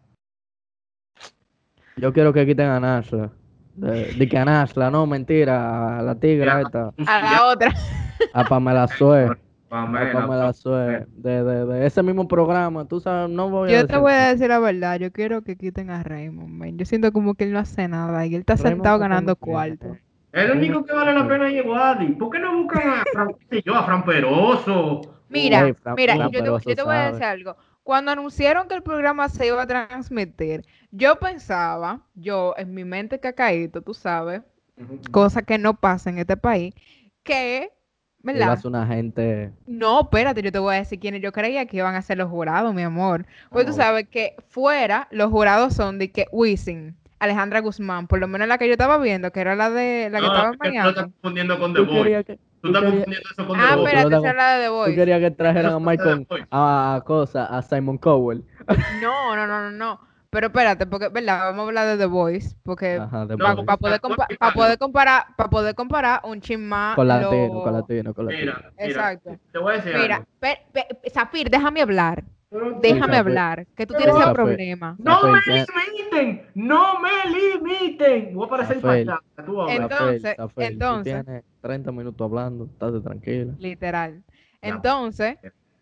Yo quiero que quiten a Nashla. De, de que a Nashla, no, mentira, a la Ya, tigra esta. A ya, la otra. A Pamela Sue. A Pamela, Pamela Sue. De, de, de ese mismo programa, tú sabes, no voy a Yo te decir voy nada. a decir la verdad, yo quiero que quiten a Raymond, man. Yo siento como que él no hace nada y él está Raymond sentado está como ganando que. cuarto. el Raymond único que vale como la que. pena es Wadi. ¿Por qué no buscan a Fran, qué sé yo, a Fran Peroso? O, Ey, Mira, Fran, mira, Fran yo te, Peroso yo te voy a sabe. decir algo. Cuando anunciaron que el programa se iba a transmitir, yo pensaba, yo en mi mente cacaíto, tú sabes, cosa que no pasa en este país, que, Él va a ¿verdad? ser una gente. No, espérate, yo te voy a decir quiénes yo creía que iban a ser los jurados, mi amor. Pues tú oh, sabes que fuera los jurados son de que Wisin, Alejandra Guzmán, por lo menos la que yo estaba viendo, que era la de la que no, estaba es en que tú lo estás Miami. confundiendo con The Tú Voice. querías que. Tú Tú estás querías. confundiendo eso con The Ah, Tú, tú Voice. lo espérate, estás esa es con- la de The tú Voice. querías que trajeran Eso a es de Michael. The Voice. A, a cosa, a Simon Cowell. No, no, no, no, no. Pero espérate, porque, ¿verdad? Vamos a hablar de The Voice, porque Ajá, The No, para porque Voice. poder, voy a compa- pa explicarlo. poder comparar, para poder comparar un chin más Con latino, con lo... latino, con latino. Mira, mira, Exacto. te voy a decir Mira, algo. pe- pe- Zafir, déjame hablar. Pero Sí, Déjame tú- Zafir. hablar, que tú tienes Sí, ese pero Zafir. problema. no me Zafir, tiene- limiten, no me limiten. Voy a parecer Zafir, fachada, tú vas a ver. Zafir, Entonces, Zafir. Tú entonces, tienes treinta minutos hablando, estate tranquila. literal. Ya. Entonces,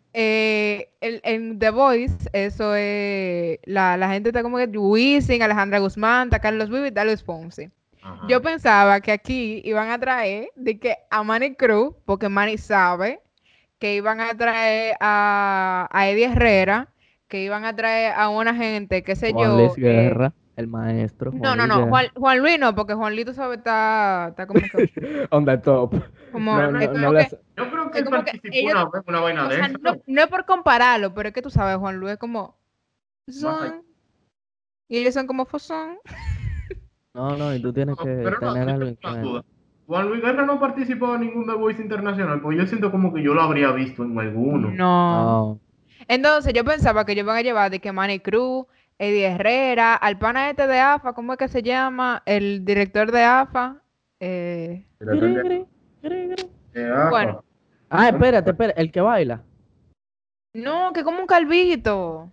eh, el- en The Voice, eso es, la, la gente está como que Wisin, Alejandra Guzmán, está Carlos Vives, está Luis Fonsi. Ajá. Yo pensaba que aquí iban a traer de que a Manny Cruz, porque Manny sabe que iban a traer a, a Eddie Herrera, que iban a traer a una gente, qué sé Juan Luis yo. eh, Guerra, el maestro, no, Juan no, Luis no, Juan, Guerra. Juan Luis no, porque Juan Luis, tú sabes, está, está como que, On the top. como, No, es no, no como que, les. Yo creo que es él como que participó ellos, una vez en una vaina o de sea, esa, no, ¿no? no es por compararlo, pero es que tú sabes, Juan Luis es como, Más allá. son, y ellos son como fosón. No, no, y tú tienes No, que pero no, tener yo algo tengo en una cuenta. duda. Juan Luis Guerra no participó en ningún The Voice internacional, pues yo siento como que yo lo habría visto en alguno. No. No, Entonces yo pensaba que ellos van a llevar de que Manny Cruz, Eddie Herrera, al pana este de AFA, ¿cómo es que se llama? El director de AFA. eh, Gri, gri, gri, gri. De bueno, AFA. Ah, espérate, espérate, el que baila. no, que como un calvito.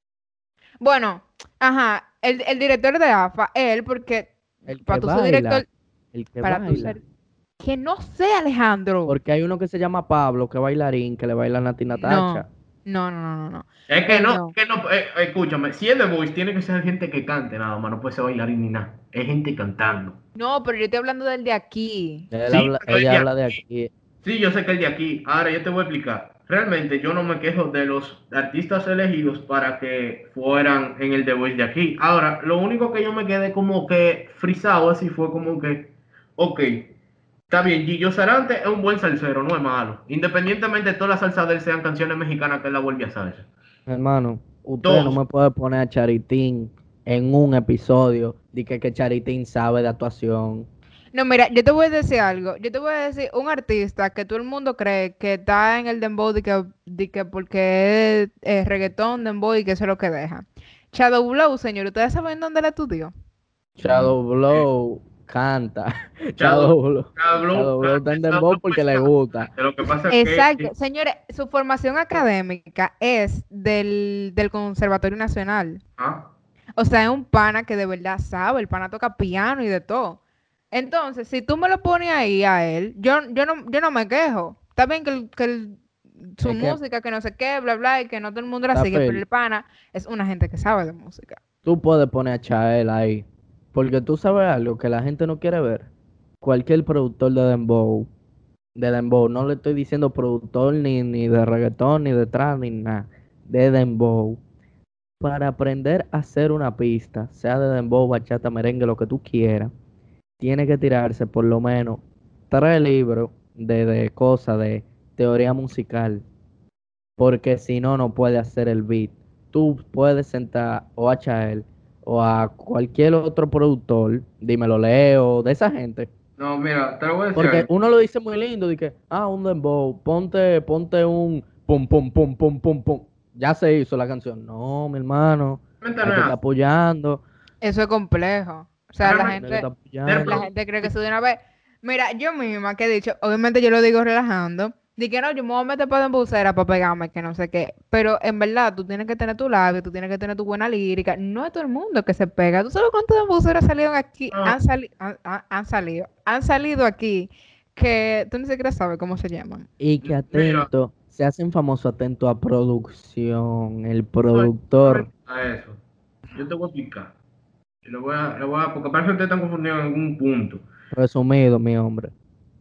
Bueno, ajá, el, el director de AFA, él, porque El que para tu ser director, baila. El que para tu baila. ser... Que no sé, Alejandro. Porque hay uno que se llama Pablo, que es bailarín, que le baila a Nati No, Natacha. no, no, no, no, no. Es que Él no, no. es que no, eh, escúchame, si es The Voice, tiene que ser gente que cante nada más, no puede ser bailarín ni nada. Es gente cantando. No, pero yo estoy hablando del de aquí. Él Sí, habla, pero el ella de habla de aquí. aquí. Sí, yo sé que el de aquí. Ahora yo te voy a explicar. realmente yo no me quejo de los artistas elegidos para que fueran en el The Voice de aquí. Ahora, lo único que yo me quedé como que frisado así fue como que, ok, está bien, Gillo Sarante es un buen salsero, no es malo. Independientemente de todas las salsas de él sean canciones mexicanas que él la vuelve a salsa. Hermano, usted no Dos, me puede poner a Charitín en un episodio de que, que Charitín sabe de actuación. No, mira, yo te voy a decir algo. Yo te voy a decir un artista que todo el mundo cree que está en el dembow de que, de que porque es eh, reggaetón, dembow y que eso es lo que deja. Shadow Blow, señor, ¿ustedes saben dónde la estudió? Shadow Blow canta. Shadow, Shadow Blow, Shadow, Shadow Blow está en Shadow dembow porque le Blow, gusta. lo que pasa es que Exacto, señores, su formación académica es del, del Conservatorio Nacional. ah, O sea, es un pana que de verdad sabe, el pana toca piano y de todo. Entonces, si tú me lo pones ahí a él, yo, yo no, yo no me quejo. Está bien que, el- que el- su Es que, música, que no sé qué, bla, bla, y que no todo el mundo la sigue, pero Rafael, el pana es una gente que sabe de música. tú puedes poner a Chael ahí. Porque tú sabes algo que la gente no quiere ver. Cualquier productor de dembow, de dembow, no le estoy diciendo productor ni, ni de reggaetón, ni de trap, ni nada. De dembow. Para aprender a hacer una pista, sea de dembow, bachata, merengue, lo que tú quieras, tiene que tirarse por lo menos tres libros de, de cosas de teoría musical, porque si no, no puede hacer el beat. Tú puedes sentar o a Chael o a cualquier otro productor, dímelo Leo, de esa gente, no, mira, te lo voy a decir porque algo. uno lo dice muy lindo, de que, ah, un dembow, ponte, ponte un pum, pum, pum, pum, pum, pum. Ya se hizo la canción. No, mi hermano, Realmente hay no que es estar así. apoyando, Eso es complejo. O sea, la Realmente hay que estar gente, ser la apoyando. gente cree que eso de una vez. Mira, yo misma que he dicho, obviamente yo lo digo relajando, de que no, yo me voy a meter para embusera para pegarme, que no sé qué. Pero en verdad, tú tienes que tener tu labio, tú tienes que tener tu buena lírica. No es todo el mundo que se pega. ¿Tú sabes cuántos embuceras salieron aquí? no, Han, sali- han, han- han salido. Han salido aquí que tú ni siquiera sabes cómo se llaman. Y que mira, atento, se hacen famosos atento a producción, el no, productor, a eso. Yo te voy a explicar. Y lo voy a, lo voy a, porque parece que ustedes están confundidos en algún punto. resumido, mi hombre.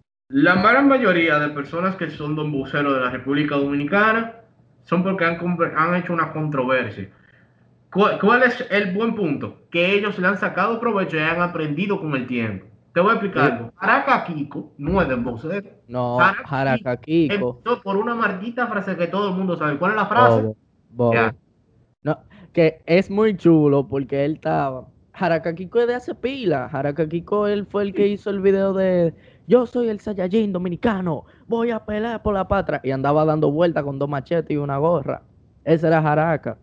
La gran mayoría de personas que son dombuceros de la República Dominicana son porque han, conver- han hecho una controversia. ¿Cuál, cuál es el buen punto? Que ellos le han sacado provecho y han aprendido con el tiempo. Te voy a explicar Sí, algo. Jaraca Kiko no es dembocero. no, Jaraca Kiko Jaraca Kiko, empezó por una maldita frase que todo el mundo sabe. ¿Cuál es la frase? bobo, Ya. bobo. No, que es muy chulo porque él estaba. Jaraca Kiko es de hace pila. Jaraca Kiko, él fue el que hizo el video de Yo soy el Saiyajin dominicano, voy a pelear por la patria. Y andaba dando vueltas con dos machetes y una gorra. Ese era Jaraca.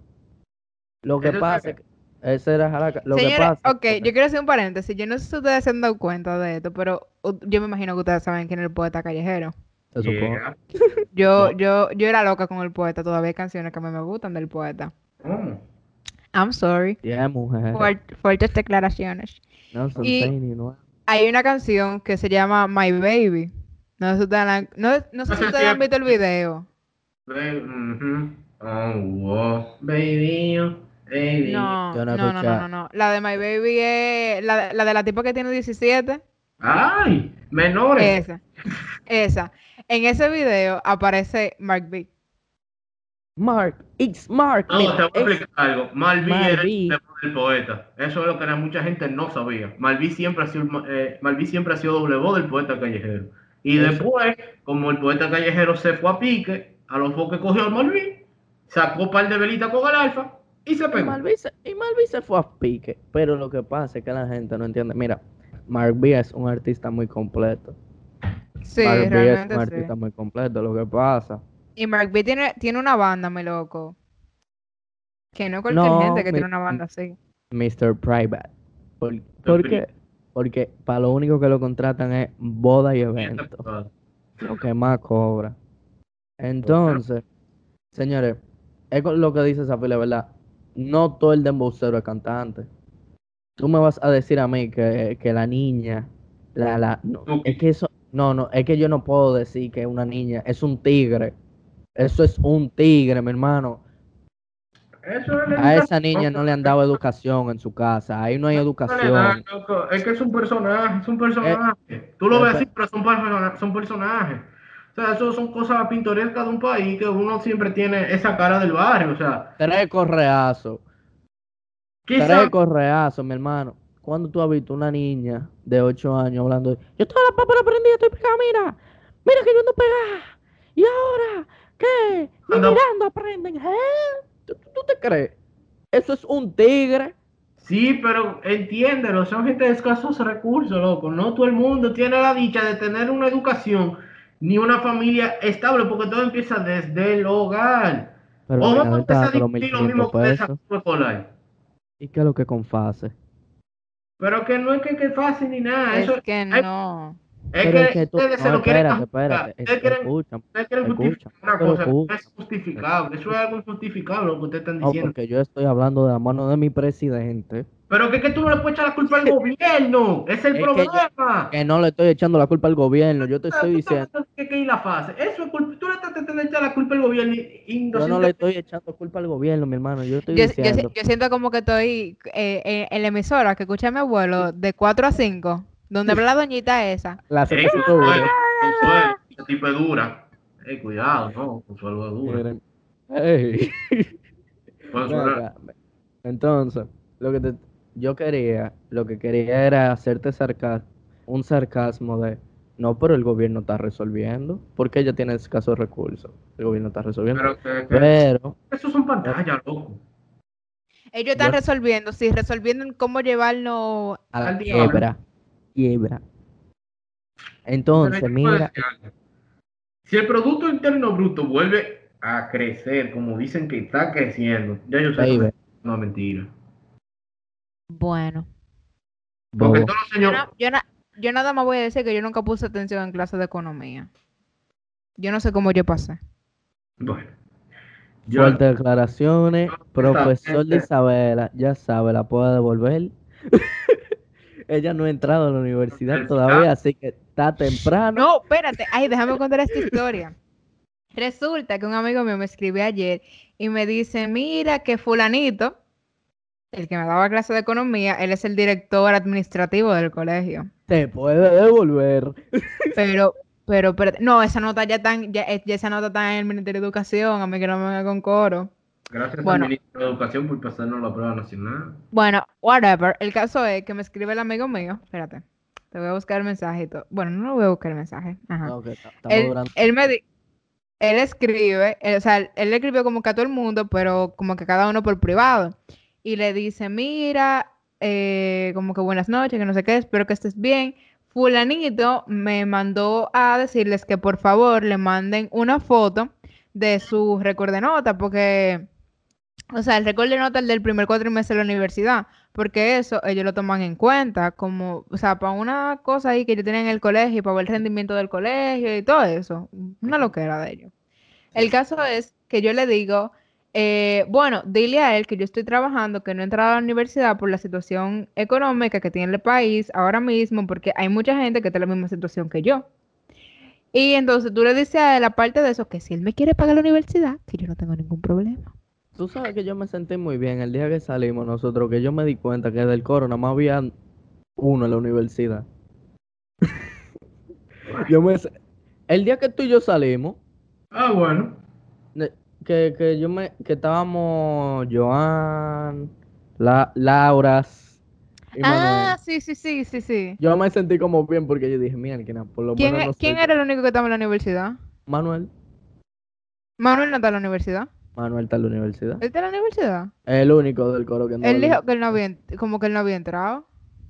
Lo que Ese pasa es es que ese era Jaraca. Lo que Señores, pasa, ok, ok, yo quiero hacer un paréntesis. Yo no sé si ustedes se han dado cuenta de esto, pero u- yo me imagino que ustedes saben quién es el poeta callejero. se supone. yeah. Yo, No, yo, yo era loca con el poeta, todavía hay canciones que a mí me gustan del poeta. ¿cómo? I'm sorry. Diez mujeres. Fuer- fuertes declaraciones. No son Y seis ni nueve. hay una canción que se llama My Baby. No sé si ustedes, la han- no, no sé No si sé si ustedes han visto el es- video. Baby, ujú. Oh, wow. Baby, oh, baby. No, Yo no no, no, no, no, escuché. no. La de My Baby es la, la de la tipa que tiene diecisiete. Ay, menores. Esa, esa. En ese video aparece Mark B. Mark, it's Mark. No, Mira, te voy a es explicar algo. Malví era el Marví. tema del poeta. Eso es lo que la- mucha gente no sabía. Malví siempre ha sido, eh, Malví siempre ha sido doble voz del poeta callejero. Y Eso. después, como el poeta callejero se fue a pique, a los que cogió al Malví, sacó un par de velitas con el alfa y se Y pegó. Malví se, y Malví se fue a pique. Pero lo que pasa es que la gente no entiende. Mira, Mark B es un artista muy completo. Sí, Mark B es un realmente sí. artista muy completo. Lo que pasa. Y Mark B tiene, tiene una banda, mi loco. Que no es cualquier gente No, que mi- tiene una banda así. mister Private. ¿Por, por qué? Porque para lo único que lo contratan es boda y evento. Lo que más cobra. Entonces, señores, es con lo que dice esa fila, ¿verdad? No todo el dembowcero es cantante. Tú me vas a decir a mí que, que la niña, la, la, no, es que eso, no, no, es que yo no puedo decir que es una niña, es un tigre. Eso es un tigre, mi hermano. Eso es la A esa educación. niña no le han dado educación en su casa. Ahí no hay No le da, educación. loco. Es que es un personaje, es un Eh, personaje. Tú lo eh, ves así, pe- pero son, persona- son personajes. O O sea, eso son cosas pintorescas de un país que uno siempre tiene esa cara del barrio. O sea, Tres correazos. quizás, Tres correazos, mi hermano. ¿Cuándo tú has visto una niña de ocho años hablando de, yo toda la pápara prendida, estoy pegada, mira, mira que yo ando pegada? ¿Y ahora qué? Ni anda- mirando aprenden, ¿eh? ¿Tú, tú- tú te crees? Eso es un tigre. sí, pero entiéndelo, son gente de escasos recursos, loco. No todo el mundo tiene la dicha de tener una educación ni una familia estable, porque todo empieza desde el hogar. Pero O mi vamos a Abel está empezar a dando los mil discutir lo quinientos mismo con el pesos. desarrollo escolar. ¿Y qué es lo que con fase? Pero que no es que, que es fácil ni nada. Eso Es que es, no. es Pero es que que tú, ustedes se no, lo quieren espérate, justificar. espérate, es- Ustedes quieren, escúchame, ustedes quieren escúchame, justificar una pero cosa que no escúchame. es justificable. Eso es algo injustificable lo que ustedes están No, diciendo. porque yo estoy hablando de la mano de mi presidente. Pero que es que tú no le puedes echar la culpa al gobierno. Ese es el Es que yo, problema. que no le estoy echando la culpa al gobierno, yo te Ah, estoy tú estás diciendo, hablando que, que hay la fase. Eso es culpa. Tú le estás tratando de echar la culpa al gobierno y- yo no le inocentemente. estoy echando culpa al gobierno, mi hermano, yo estoy Yo, yo, si- diciendo, yo siento como que estoy eh, eh, en la emisora que escucha a mi abuelo de cuatro a cinco, donde habla la doñita esa. la Ey, sepultura. Consuelo, Consuelo, ese tipo es dura. Ey, cuidado, no, Consuelo es dura. Miren, ey, ven Consuelo, acá. Entonces, lo que te- yo quería, lo que quería era hacerte sarca- un sarcasmo de, no, pero el gobierno está resolviendo, porque ella tiene escasos recursos, el gobierno está resolviendo, pero que, que pero, eso son eh, pantallas, loco. Ellos yo están resolviendo, sí, resolviendo en cómo llevarnos. a la Al diablo. quiebra, quiebra. Pero yo Entonces, te puedo mira, decir algo. Si el Producto Interno Bruto vuelve a crecer, como dicen que está creciendo, ya yo sé que baby, es una mentira. Bueno, Porque bobo, todos los yo, señores. na- yo, na- yo nada más voy a decir que yo nunca puse atención en clase de economía. Yo no sé cómo yo pasé. Bueno, yo. fuertes declaraciones, profesor de Honestamente, Isabela, ya sabe, la puede devolver. Ella no ha entrado a la universidad universidad, todavía, así que está temprano. No, espérate, ay, déjame contar esta historia. Resulta que un amigo mío me escribió ayer y me dice, mira que fulanito, el que me daba clase de economía, él es el director administrativo del colegio. Te puede devolver. Pero, pero, pero, no, esa nota ya está, en- ya, eh, ya esa nota está en el Ministerio de Educación, a mí que no me venga con coro. gracias al Bueno, ministro de Educación por pasarnos la prueba nacional. bueno, whatever. El caso es que me escribe el amigo mío, espérate, te voy a buscar el mensajito. Bueno, no lo voy a buscar el mensaje. Ajá. No, que ta- estamos Él, durando. él me di- él escribe, él- o sea, él le escribió como que a todo el mundo, pero como que cada uno por privado. Y le dice, mira, eh, como que buenas noches, que no sé qué, espero que estés bien. Fulanito me mandó a decirles que por favor le manden una foto de su récord de nota, porque, o sea, el récord de nota el del primer cuatrimestre de la universidad, porque eso ellos lo toman en cuenta, como, o sea, para una cosa ahí que ellos tienen en el colegio, para ver el rendimiento del colegio y todo eso, una loquera de ellos. El caso es que yo le digo, eh, bueno, dile a él que yo estoy trabajando, que no he entrado a la universidad por la situación económica que tiene el país ahora mismo, porque hay mucha gente que está en la misma situación que yo. Y entonces tú le dices a él, aparte de eso, que si él me quiere pagar la universidad, que yo no tengo ningún problema. Tú sabes que yo me sentí muy bien el día que salimos nosotros, que yo me di cuenta que del coro nada más había uno en la universidad. Yo me... se- El día que tú y yo salimos, Ah, bueno. ne- que, que yo me... que estábamos Joan, la, Lauras y Ah, Manuel. sí, sí, sí, sí, sí. Yo me sentí como bien porque yo dije, mira, que por lo ¿Quién, menos e- no quién soy yo. era el único que estaba en la universidad? Manuel. Manuel no está en la universidad. Manuel está en la universidad. ¿Él está en la universidad? El único del coro que no Él dijo que él no había, ent- como que él no había entrado.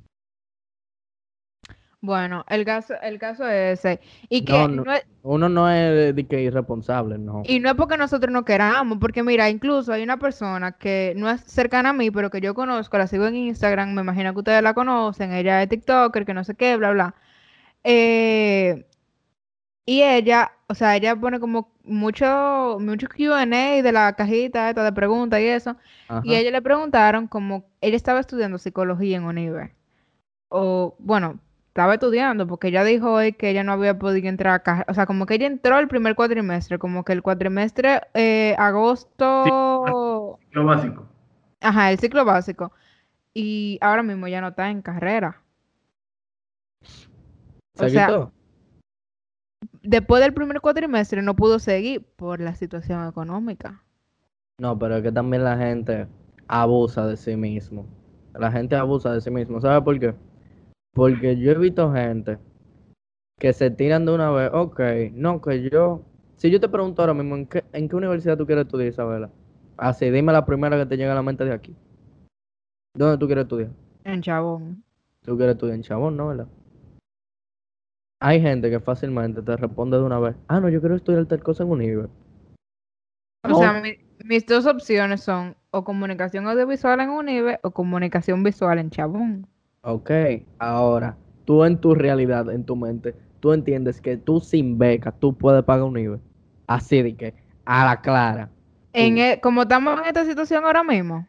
Bueno, el caso, el caso es ese. Y que No, no, no es, uno no es de que irresponsable, no. y no es porque nosotros no queramos, porque mira, incluso hay una persona que no es cercana a mí, pero que yo conozco, la sigo en Instagram, me imagino que ustedes la conocen, ella es TikToker, que no sé qué, bla, bla. Eh, y ella, o sea, ella pone como mucho, mucho Q and A de la cajita esta de preguntas y eso. Y a Ajá. ella le preguntaron como, ella estaba estudiando psicología en Univer. O, bueno, estaba estudiando porque ella dijo hoy que ella no había podido entrar a carrera. O sea, como que ella entró el primer cuatrimestre, como que el cuatrimestre eh, Sí, agosto, lo básico. ajá, el ciclo básico. Y ahora mismo ya no está en carrera. O ¿Se sea, quitó? después del primer cuatrimestre no pudo seguir por la situación económica. No, pero es que también la gente abusa de sí mismo. La gente abusa de sí mismo. ¿Sabes por qué? Porque yo he visto gente que se tiran de una vez. Ok, no, que yo. Si yo te pregunto ahora mismo, ¿en qué, en qué universidad tú quieres estudiar, Isabela? Así, dime la primera que te llega a la mente de aquí. ¿Dónde tú quieres estudiar? En Chabón. Tú quieres estudiar en Chabón, ¿no? ¿Verdad? Hay gente que fácilmente te responde de una vez. Ah, no, yo quiero estudiar tal cosa en Univer. O sea, O, mi- mis dos opciones son o comunicación audiovisual en Unive o comunicación visual en Chabón. ok, ahora, tú en tu realidad, en tu mente, tú entiendes que tú sin beca, tú puedes pagar Univer. Así de que, a la clara, En tú e- como estamos en esta situación ahora mismo,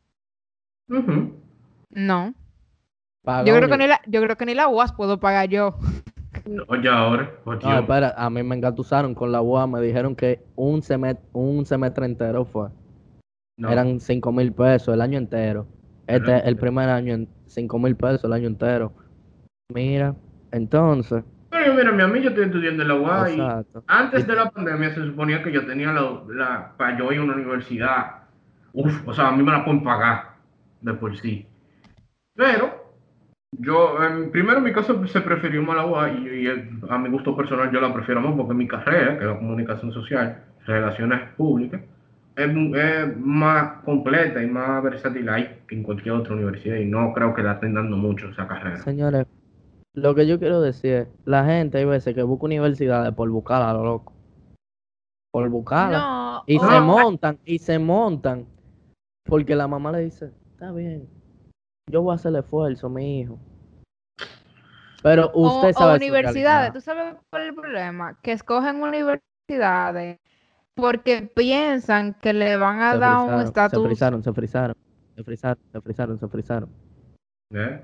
Ujú. no. Yo pagas creo que Univer. ni la, yo creo que ni la U A S puedo pagar yo. Oye, ahora, No, oye, espera, a mí me engatusaron con la U A, me dijeron que un semestre, un semestre entero fue. no. Eran cinco mil pesos el año entero. Este, el primer año, en cinco mil pesos el año entero. Mira, entonces, Pero mira, mi amigo, yo estoy estudiando en la U A y exacto. Y antes de te- la pandemia se suponía que yo tenía la, la para yo ir a una universidad. Uf, o sea, a mí me la pueden pagar de por sí. Pero yo, en, primero en mi caso se prefirió más la U A y, y el- a mi gusto personal yo la prefiero más porque mi carrera, que es la comunicación social, relaciones públicas, es, mu- es más completa y más versátil ahí que en cualquier otra universidad y no creo que la estén dando mucho esa carrera. Señores, lo que yo quiero decir es, la gente hay veces que busca universidades por buscarla, a lo loco. Por buscarla. No, Y se o No, montan, y se montan. Porque la mamá le dice, está bien, yo voy a hacer el esfuerzo, mi hijo. Pero O, usted o sabe su universidades, realidad. ¿tú sabes cuál es el problema? Que escogen universidades porque piensan que le van a Se dar un frisaron, se estatus, frisaron, se frisaron. Se frisaron, se frisaron, se frisaron. ¿eh?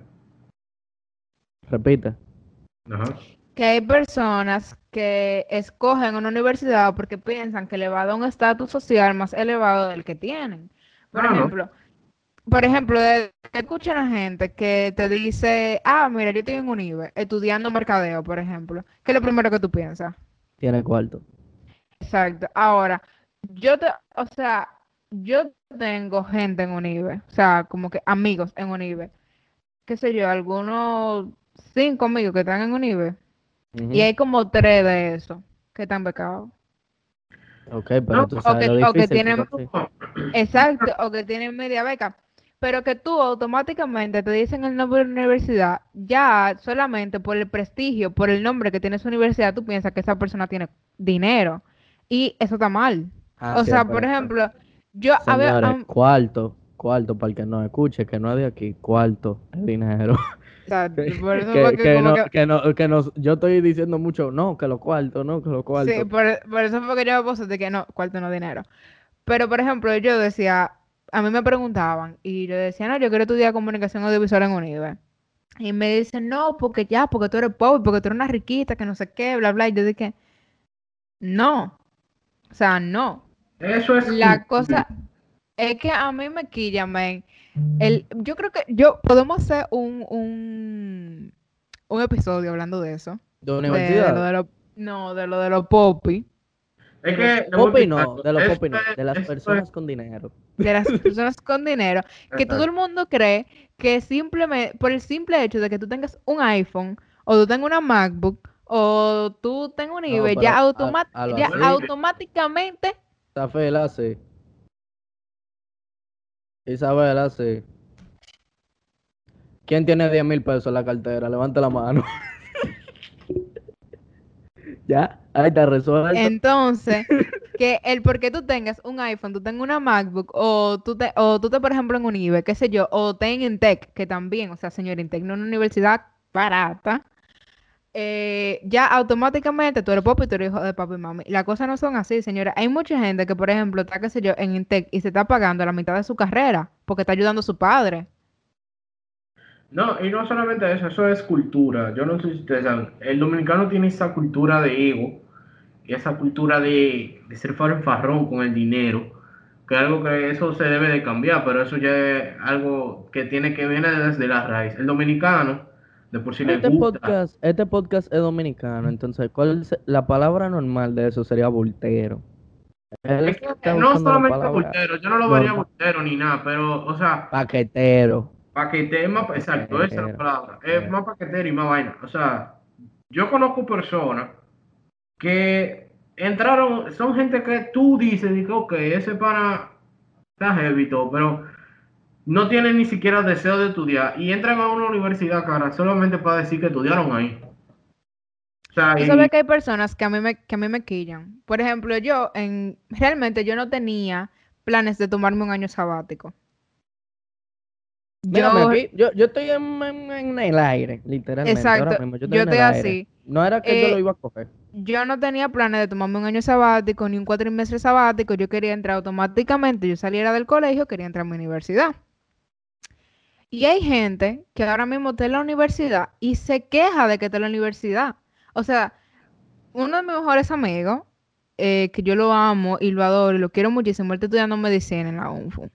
Repite. Ajá. que hay personas que escogen una universidad porque piensan que le va a dar un estatus social más elevado del que tienen. Por No, no. ejemplo, por ejemplo, de- escuchan a gente que te dice, ah, mira, yo estoy en Unive, estudiando mercadeo, por ejemplo. ¿Qué es lo primero que tú piensas? Tiene cuarto. Exacto. Ahora, yo te, o sea, yo tengo gente en Unive, o sea, como que amigos en Unive, qué sé yo, algunos cinco amigos que están en Unive, y Ujú. hay como tres de esos que están becados. Ok, pero No, tú O sabes que, lo o que difícil que tienen, consigue. exacto, o que tienen media beca. Pero que tú automáticamente te dicen el nombre de la universidad, ya solamente por el prestigio, por el nombre que tiene su universidad, tú piensas que esa persona tiene dinero. Y eso está mal. O Así es, sea, por pero ejemplo, yo, a ver, señores, am- cuarto, cuarto, para el que no escuche, que no es de aquí, cuarto es dinero. o sea, por eso fue Que, que que como no, que, que no, que no, yo estoy diciendo mucho, no, que los cuartos, no, que los sí, cuartos. por, por eso fue que yo me puse de que no, cuarto no dinero. Pero, por ejemplo, yo decía, a mí me preguntaban, y yo decía, no, yo quiero estudiar comunicación audiovisual en Unive. Y me dicen, no, porque ya, porque tú eres pobre, porque tú eres una riquita, que no sé qué, bla, bla. Y yo dije, no, o sea, no. Eso es La cultura. cosa es que a mí me quilla, man. El, yo creo que yo podemos hacer un, un, un episodio hablando de eso. De De, de lo universidad. de los, no, de lo de los popis. Es De los que le voy a popis explicar no, algo. de los Esto popis no, de es, las esto es, personas con dinero. De las personas con dinero, que todo el exacto. mundo cree que simplemente, por el simple hecho de que tú tengas un iPhone, o tú tengas una MacBook, o tú tengas un No, I B E, ya, pero ha- automa- hazlo ya Bueno, así. automáticamente, Isabel así. Isabel así. ¿Quién tiene diez mil pesos en la cartera? Levante la mano. Ya, ahí está resuelto. entonces, que el por qué tú tengas un iPhone, tú tengas una MacBook, o tú te, o tú te, por ejemplo, en un I B E, qué sé yo, o te en Intec, que también, o sea, señor Intec, no es una universidad barata, eh, ya automáticamente tú eres papi y tú eres hijo de papi y mami. Las cosas no son así, señora. Hay mucha gente que, por ejemplo, está, qué sé yo, en Intec y se está pagando la mitad de su carrera porque está ayudando a su padre. no, y no solamente eso, eso es cultura. Yo no sé si ustedes saben, el dominicano tiene esa cultura de ego y esa cultura de, de ser farrón con el dinero, que es algo que eso se debe de cambiar, pero eso ya es algo que tiene que venir desde la raíz. El dominicano de por si les Este gusta. podcast, este podcast es dominicano, entonces, ¿cuál es la palabra normal de eso? Sería bultero. Él Es que está no buscando la solamente palabra bultero, yo no lo vería normal. bultero ni nada, pero, o sea, Paquetero. paquete es más, exacto, esa es la Paquetero. palabra, es Eh, más paquetero y más vaina. O sea, yo conozco personas que entraron, son gente que tú dices, digo, ok, ese pana está heavy y todo, pero no tienen ni siquiera deseo de estudiar y entran a una universidad, cara, solamente para decir que estudiaron ahí. O sea, Tú sabes y que hay personas que a mí me, que a mí me quillan. Por ejemplo, yo en realmente yo no tenía planes de tomarme un año sabático. Mírame Yo, aquí, yo, yo estoy en, en- en el aire, literalmente, ahora exacto, mismo, yo estoy yo en el estoy aire. así. No era que yo lo Eh, iba a coger. yo no tenía planes de tomarme un año sabático ni un cuatrimestre sabático. Yo quería entrar automáticamente. Yo saliera del colegio, quería entrar a mi universidad. Y hay gente que ahora mismo está en la universidad y se queja de que está en la universidad. O sea, uno de mis mejores amigos, eh, que yo lo amo y lo adoro y lo quiero muchísimo, él está estudiando medicina en la UNFU.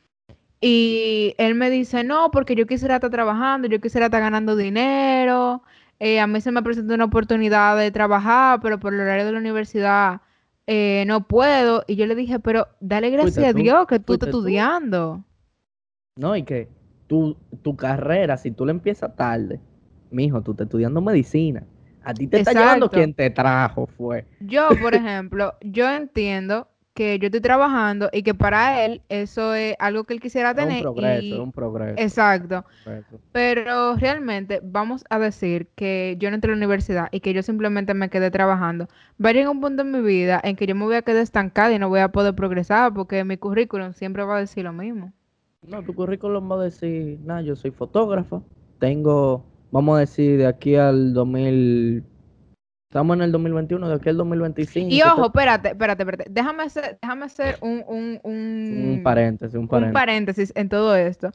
Y él me dice, no, porque yo quisiera estar trabajando, yo quisiera estar ganando dinero. Eh, a mí se me presentó una oportunidad de trabajar, pero por el horario de la universidad eh, no puedo. Y yo le dije, pero dale Fuiste gracias a tú, Dios que tú estás fuiste tú. estudiando. No, y que tu, tu carrera, si tú la empiezas tarde, mijo, tú estás estudiando medicina. A ti te está llevando Exacto. quien te trajo, fue. Yo, por ejemplo, yo entiendo que yo estoy trabajando y que para él eso es algo que él quisiera Es un tener progreso, es y un progreso. exacto. Progreso. Pero realmente vamos a decir que yo no entré a la universidad y que yo simplemente me quedé trabajando. Va a llegar un punto en mi vida en que yo me voy a quedar estancada y no voy a poder progresar porque mi currículum siempre va a decir lo mismo. No, tu currículum va a decir, nada, yo soy fotógrafa, tengo, vamos a decir, de aquí al dos mil, estamos en el dos mil veintiuno, de aquí al Y dos mil veinticinco, ojo, te- espérate, espérate, espérate. Déjame hacer, déjame hacer un, un, un un, paréntesis, un un paréntesis. paréntesis en todo esto.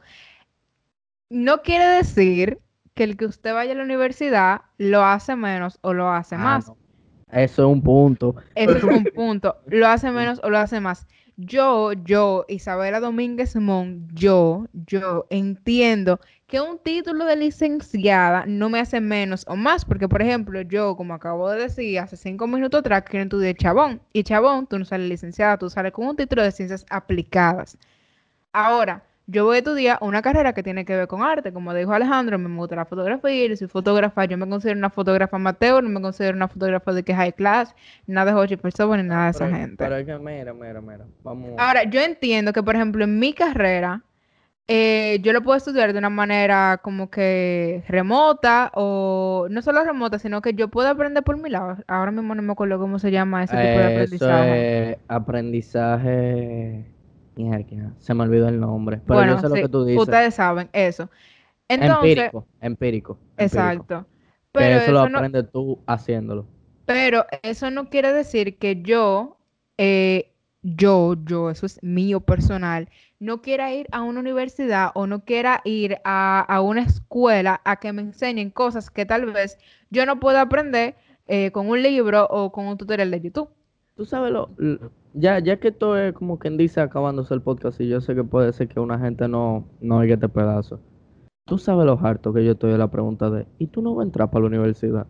No quiere decir que el que usted vaya a la universidad lo hace menos o lo hace Ah, más. no, eso es un punto. Ese es un punto. ¿Lo hace menos o lo hace más? Yo, yo, Isabela Domínguez Mon, yo, yo entiendo que un título de licenciada no me hace menos o más, porque por ejemplo, yo, como acabo de decir hace cinco minutos atrás, que estudié Chabón, y Chabón, tú no sales licenciada, tú sales con un título de ciencias aplicadas. Ahora, yo voy a estudiar una carrera que tiene que ver con arte, como dijo Alejandro, me gusta la fotografía, yo soy fotógrafa, yo me considero una fotógrafa amateur, no me considero una fotógrafa de que high class, nada de ocho personas ni nada No, de esa pero, gente. pero es que mira, mira, mira, vamos. Ahora, yo entiendo que, por ejemplo, en mi carrera, eh, yo lo puedo estudiar de una manera como que remota o no solo remota, sino que yo puedo aprender por mi lado. Ahora mismo no me acuerdo cómo se llama ese tipo de Eh, eso aprendizaje. es aprendizaje. Mierda, se me olvidó el nombre, pero yo Bueno, sé lo sí, que tú dices. ustedes saben eso. Entonces, Empírico, empírico, empírico. exacto. Que Pero eso lo eso no, aprendes tú haciéndolo. pero eso no quiere decir que yo, eh, yo, yo, eso es mío personal, no quiera ir a una universidad o no quiera ir a, a una escuela a que me enseñen cosas que tal vez yo no pueda aprender eh, con un libro o con un tutorial de YouTube. Tú sabes lo, l- ya, ya que esto es como quien dice acabándose el podcast y yo sé que puede ser que una gente no, no oiga este pedazo. Tú sabes lo harto que yo estoy de la pregunta de, ¿y tú no vas a entrar para la universidad?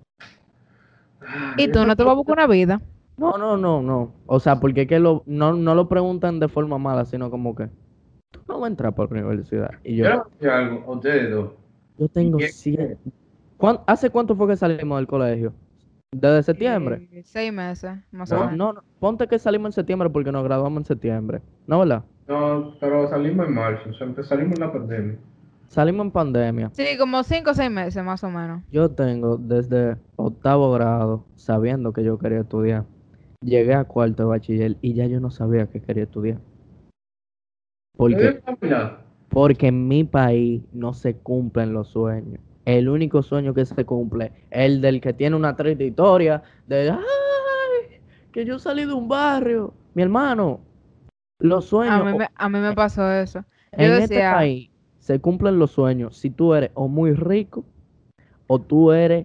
Y Ay, tú eso no te vas a buscar una vida. No, no, no, no. O sea, porque es que lo, no, no lo preguntan de forma mala, sino como que, tú no vas a entrar para la universidad. Y yo yo, le voy a decir algo a ustedes dos. yo Y tengo es siete. que, ¿Cuán- ¿Hace cuánto fue que salimos del colegio? ¿Desde septiembre? Eh, seis meses, más o no, Pon- menos. no, no, ponte que salimos en septiembre porque nos graduamos en septiembre. ¿No, verdad? no, pero salimos en marzo, o sea, empe- salimos en la pandemia. Salimos en pandemia. Sí, como cinco o seis meses, más o menos. Yo tengo desde octavo grado sabiendo que yo quería estudiar. Llegué a cuarto de bachiller y ya yo no sabía que quería estudiar. ¿Te dio Porque, casualidad? porque en mi país no se cumplen los sueños. El único sueño que se cumple es el del que tiene una triste historia de, ay, que yo salí de un barrio. Mi hermano, los A sueños, mí o- me, a mí me pasó eso. Yo en este decía, país se cumplen los sueños si tú eres o muy rico o tú eres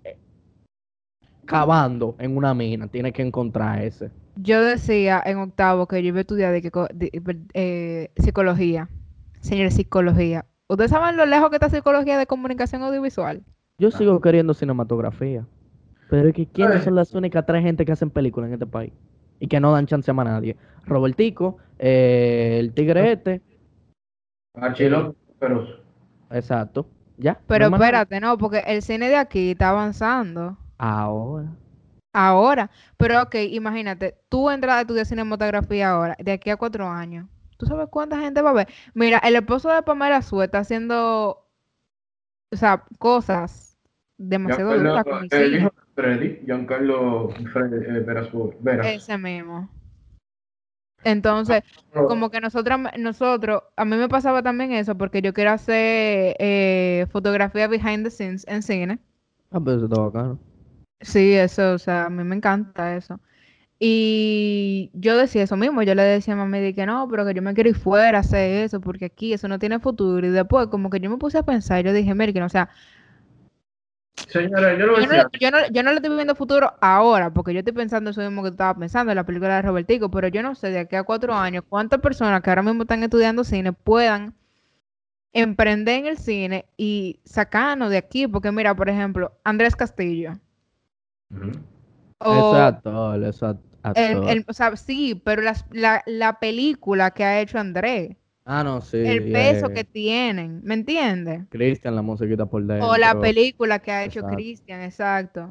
cavando en una mina, tienes que encontrar ese. yo decía en octavo que yo iba a estudiar de que co- de- eh, psicología, señor psicología. ¿Ustedes saben lo lejos que está psicología de comunicación audiovisual? Yo sigo queriendo cinematografía. Pero es que ¿quiénes Ay, son las únicas tres gente que hacen películas en este país? Y que no dan chance a más nadie. Robertico, eh, el tigre este, eh, Archiloco, pero exacto. Ya, no Pero hay más nadie. espérate, no, porque el cine de aquí está avanzando. Ahora. Ahora. Pero ok, imagínate, tú entras a estudiar cinematografía ahora, de aquí a cuatro años. ¿Tú sabes cuánta gente va a ver? Mira, el esposo de Pamela Sue está haciendo, o sea, cosas demasiado Giancarlo, duras con el el hijo cine. de Freddy, Giancarlo Freddy, eh, Veras, Veras. Ese mismo. Entonces, como que nosotros, nosotros, a mí me pasaba también eso, porque yo quiero hacer eh, fotografía behind the scenes en cine. Ah, pero eso está bacano. Sí, eso, o sea, a mí me encanta eso. Y yo decía eso mismo, yo le decía a mami de que no, pero que yo me quiero ir fuera a hacer eso, porque aquí eso no tiene futuro. Y después, como que yo me puse a pensar, yo dije, Merkin, o sea, Señora, yo lo yo no, le- decía, yo no, yo no le estoy viendo futuro ahora, porque yo estoy pensando eso mismo que tú estabas pensando en la película de Robertico, pero yo no sé de aquí a cuatro años cuántas personas que ahora mismo están estudiando cine puedan emprender en el cine y sacarnos de aquí, porque mira, por ejemplo, Andrés Castillo, ujú, Ese o actor, ese act- el, actor. el- o sea, sí, pero las- la, la película que ha hecho Andrés. Ah, no, sí. El peso que Eh, tienen, ¿me entiendes? Cristian, la musiquita por O la dentro. película que ha hecho Exacto. Christian, exacto.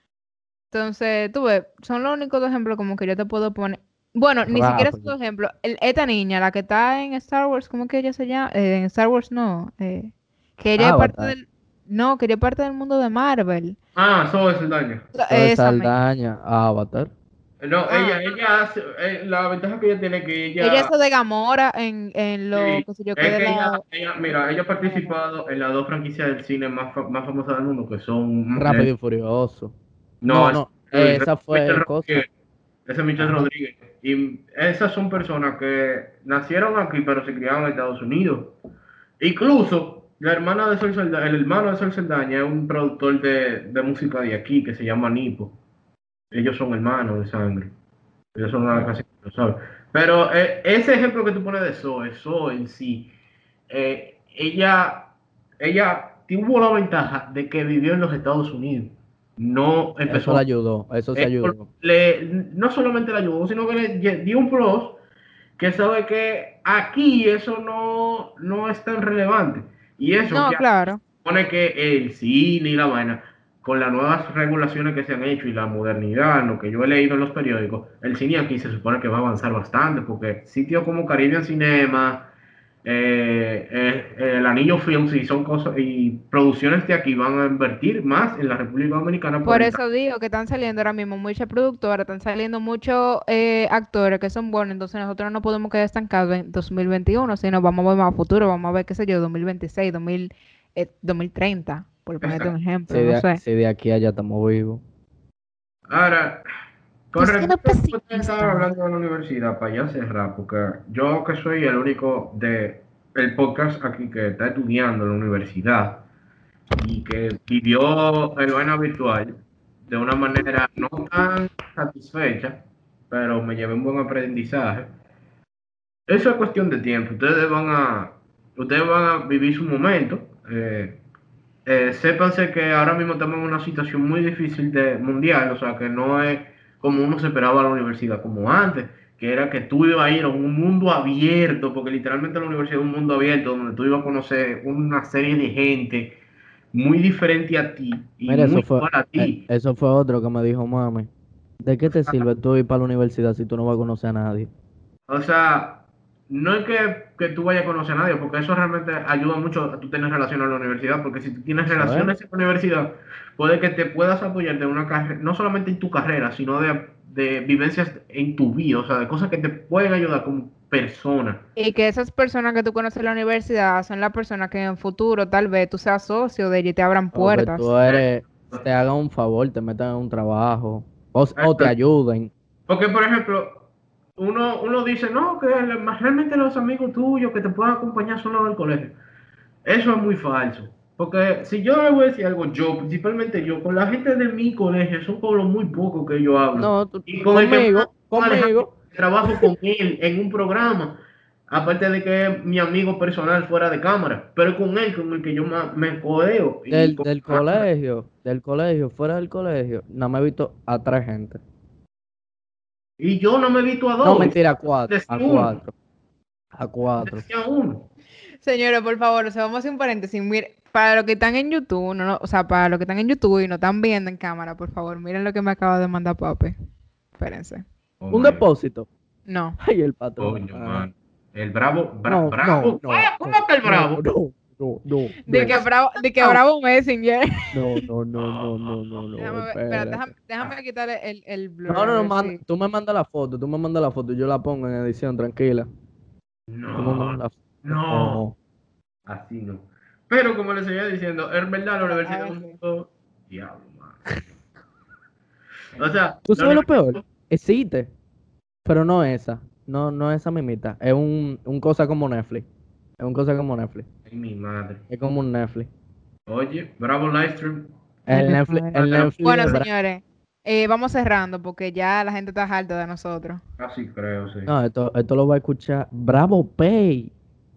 Entonces, tú ves, son los únicos dos ejemplos como que yo te puedo poner. Bueno, ni siquiera es Rápido. un ejemplo. El- esta niña, la que está en Star Wars, ¿cómo que ella se llama? Eh, en Star Wars no. eh, que ella es parte Avatar. del. No, que ella es parte del mundo de Marvel. Ah, eso es el daño. Zoe Esa misma. Saldaña. Avatar. No, ella, Ah, ella hace, eh, la ventaja que ella tiene es que ella ella, es de Gamora en, en lo sí, que sé yo que es de que ella, la. ella, mira, ella ha participado en las dos franquicias del cine más, fa- más famosas del mundo, que son, Rápido eh, y Furioso. no, No, es no. Luis, Esa Michelle fue cosa. Rodríguez, ese es Michelle Ajá. Rodríguez. Y esas son personas que nacieron aquí, pero se criaron en Estados Unidos. Incluso, la hermana de Sol Saldaña, el hermano de Sol Saldaña es un productor de, de música de aquí, que se llama Nipo. Ellos son hermanos de sangre. Eso no casi Oh. lo sabe. Pero eh, ese ejemplo que tú pones de Zoe, Zoe en sí, eh, ella, ella tuvo la ventaja de que vivió en los Estados Unidos. No Eso le empezó. ayudó. Eso se Eso ayudó. le, no solamente le ayudó, sino que le lle- dio un plus que sabe que aquí eso no, no es tan relevante. Y eso No, que claro. supone que el cine y la vaina, con las nuevas regulaciones que se han hecho y la modernidad, lo que yo he leído en los periódicos, el cine aquí se supone que va a avanzar bastante, porque sitios como Caribbean Cinema, eh, eh, el Anillo Films y son cosas y producciones de aquí van a invertir más en la República Dominicana por Por el eso digo que están saliendo ahora mismo muchas productoras, están saliendo muchos eh, actores que son buenos, entonces nosotros no podemos quedar estancados en dos mil veintiuno, sino vamos a ver más a futuro, vamos a ver, qué sé yo, dos mil veintiséis, dos mil, eh, dos mil treinta, por ponerte un Si ejemplo, no de, sé. si de aquí a allá estamos vivos. Ahora, con Tú siendo respecto a lo que ustedes estaban pesimista. hablando de la universidad, para ya cerrar, porque yo que soy el único de el podcast aquí que está estudiando en la universidad y que vivió el vaina virtual de una manera no tan satisfecha, pero me llevé un buen aprendizaje. Eso es cuestión de tiempo. Ustedes van a, ustedes van a vivir su momento. Eh, eh, sépanse que ahora mismo estamos en una situación muy difícil de mundial, o sea que no es como uno se esperaba a la universidad como antes, que era que tú ibas a ir a un mundo abierto, porque literalmente la universidad es un mundo abierto donde tú ibas a conocer una serie de gente muy diferente a ti y Mira, eso muy fue, igual a eh, ti. eso fue otro que me dijo mami. ¿De qué te sirve tú ir para la universidad si tú no vas a conocer a nadie? O sea, no es que, que tú vayas a conocer a nadie, porque eso realmente ayuda mucho a tú tener relaciones en la universidad, porque si tú tienes Eso es. relaciones en la universidad, puede que te puedas apoyar de una carrera, no solamente en tu carrera, sino de, de vivencias en tu vida, o sea, de cosas que te pueden ayudar como persona. Y que esas personas que tú conoces en la universidad son las personas que en el futuro tal vez tú seas socio de ellos y te abran O que tú puertas. eres, te hagan un favor, te metan en un trabajo. O, o te ayuden. Porque, por ejemplo, uno, uno dice, no, que el- realmente los amigos tuyos que te puedan acompañar son los del colegio. Eso es muy falso. Porque si yo le voy a decir algo, yo, principalmente yo, con la gente de mi colegio, son con lo muy poco que yo hablo. No, tú, Y con el que más, conmigo, con Alejandro, conmigo. trabajo con él en un programa. Aparte de que es mi amigo personal fuera de cámara, pero con él, con el que yo más me codeo. Y Del, con- del colegio, del colegio, fuera del colegio, nada más he visto a tres gente. Y yo no me he visto a No, dos. mentira, a cuatro, Decía a uno. cuatro, a cuatro. Decía uno. Señores, por favor, o sea, vamos a hacer un paréntesis. Mire, para los que están en YouTube, no, no, o sea, para los que están en YouTube y no están viendo en cámara, por favor, miren lo que me acaba de mandar papi. Espérense. Oh Un my depósito. No. Ay, el God, patrón. coño, Ah, man. El bravo, bra- no, bravo. no, Vaya, no, ¿cómo no, que el bravo? no, no, no, De no, que Bravo, de que Bravo Messenger. no, no, no, no, no, no, no, Déjame ver, espera, déjame, espérate. déjame quitarle el, el blur, No, a no, no, ver manda- si- tú me mandas la foto, tú me mandas la foto, yo la pongo en edición, tranquila. Tú me mandas No, la foto. no, No. así no. Pero como les seguía diciendo, es verdad, la A- universidad a es ver un si- mundo. Diablo, man. O sea, ¿Tú la sabes lo universidad. peor? Existe, pero no esa, no, no esa mimita, es un, un cosa como Netflix, es un cosa como Netflix, Ay, mi madre. es como un Netflix. Oye, bravo Livestream. El Ay, Netflix, madre. el Netflix Bueno, de Bra- señores, eh, vamos cerrando porque ya la gente está harta de nosotros. Casi creo, sí. No, esto, esto lo va a escuchar Bravo Pay.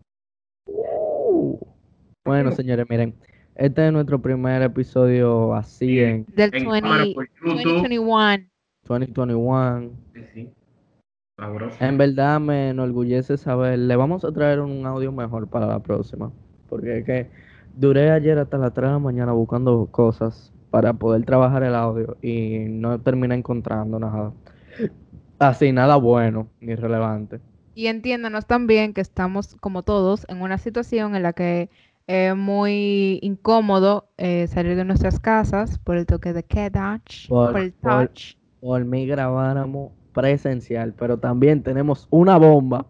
Uh. Bueno, señores, miren, este es nuestro primer episodio así Sí, en Del en cámara veinte, por YouTube. veinte veintiuno. dos mil veintiuno. Sí, sí. Sabroso. En verdad me enorgullece saber, le vamos a traer un audio mejor para la próxima, porque es que duré ayer hasta las tres de la mañana buscando cosas para poder trabajar el audio y no terminé encontrando nada. Así, nada bueno ni relevante. Y entiéndanos también que estamos, como todos, en una situación en la que es muy incómodo eh, salir de nuestras casas por el toque de queda, Por, por el por, touch. por mí grabáramos presencial, pero también tenemos una bomba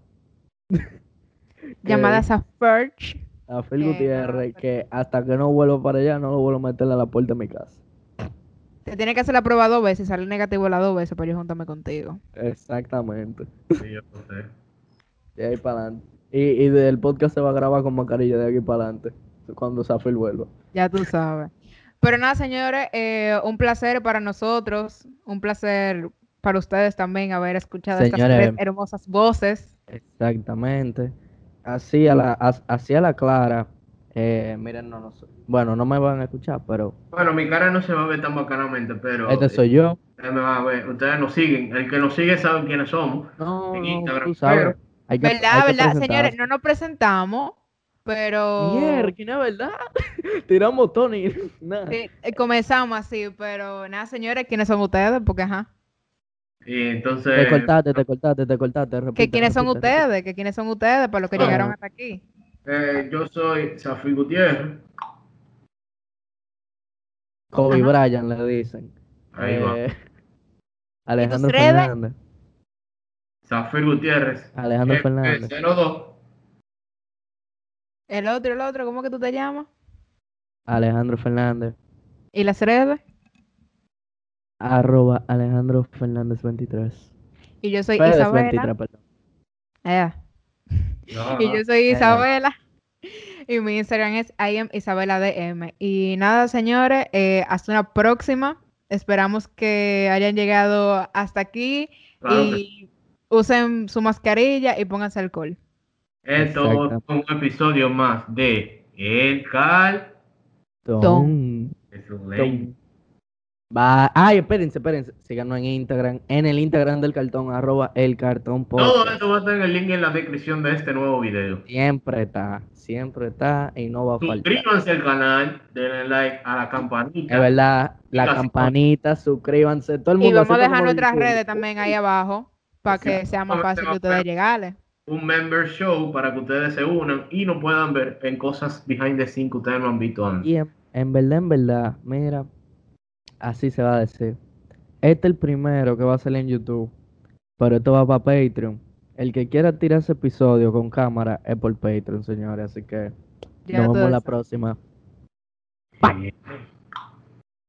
que Llamadas a Ferch. a Phil que nada, Gutiérrez, pero que hasta que no vuelva para allá no lo vuelvo a meter a la puerta de mi casa. te tiene que hacer la prueba dos veces, sale negativo las dos veces para yo juntarme contigo. Exactamente. Sí, yo lo sé. De ahí para adelante. Y, y del podcast se va a grabar con mascarilla de aquí para adelante. Cuando Zafir vuelva. Ya tú sabes. Pero nada, señores, eh, un placer para nosotros, un placer para ustedes también haber escuchado estas tres Señores, hermosas voces. exactamente. Así a la, as- así a la clara. Eh, miren, no, no sé. Bueno, no me van a escuchar, pero Bueno, mi cara no se va a ver tan bacanamente, pero este soy yo. ustedes me van a ver. Ustedes nos siguen. El que nos sigue sabe quiénes somos No, en no, Instagram. tú sabes. Pero, Hay que, hay ¿Verdad, que verdad? Señores, presentarse. no nos presentamos, pero Mierda, ¿quién es verdad? Tiramos Tony. Nada. sí, eh, comenzamos así, pero nada, señores, ¿quiénes son ustedes? Porque, ajá, y Te entonces, cortaste, te cortaste, te cortaste. ¿que Repite, quiénes son repite, repite. ustedes? ¿Que quiénes son ustedes para los que Ah. llegaron hasta aquí? eh, yo soy Zafir Gutiérrez. Kobe Ajá. Bryant le dicen. Ahí va. Eh, Alejandro redes? Fernández. Zafir Gutiérrez. Alejandro F Fernández. cero dos. El otro, el otro, ¿cómo que tú te llamas? Alejandro Fernández. ¿Y las redes? Arroba Alejandro Fernández veintitrés. Y yo soy Fede Isabela. veintitrés, perdón. Eh, No, Y no. yo soy Eh. Isabela. Y mi Instagram es I am Isabela D M. Y nada, señores, eh, hasta una próxima. Esperamos que hayan llegado hasta aquí Claro que y usen su mascarilla y pónganse alcohol. Esto es Exacto. un episodio más de El Cal. Tom. Es un ley. Tom. Va. Ay, espérense, espérense. Síganos en Instagram. En el Instagram del cartón, arroba el cartón Todo podcast. esto va a estar en el link en la descripción de este nuevo video. Siempre está. Siempre está y no va a faltar. Suscríbanse al canal, denle like a la campanita. Es verdad, la Diga, campanita, suscríbanse, todo el Y mundo. vamos a así dejar como nuestras YouTube. redes también ahí abajo para que sea más fácil de ustedes llegarles. Un member show para que ustedes se unan y nos puedan ver en cosas behind the scenes que ustedes no han visto antes. Y en, en verdad, en verdad, mira, así se va a decir. Este es el primero que va a salir en YouTube, pero esto va para Patreon. El que quiera tirar ese episodio con cámara es por Patreon, señores. Así que Ya nos tú vemos la sabes. próxima. Bye.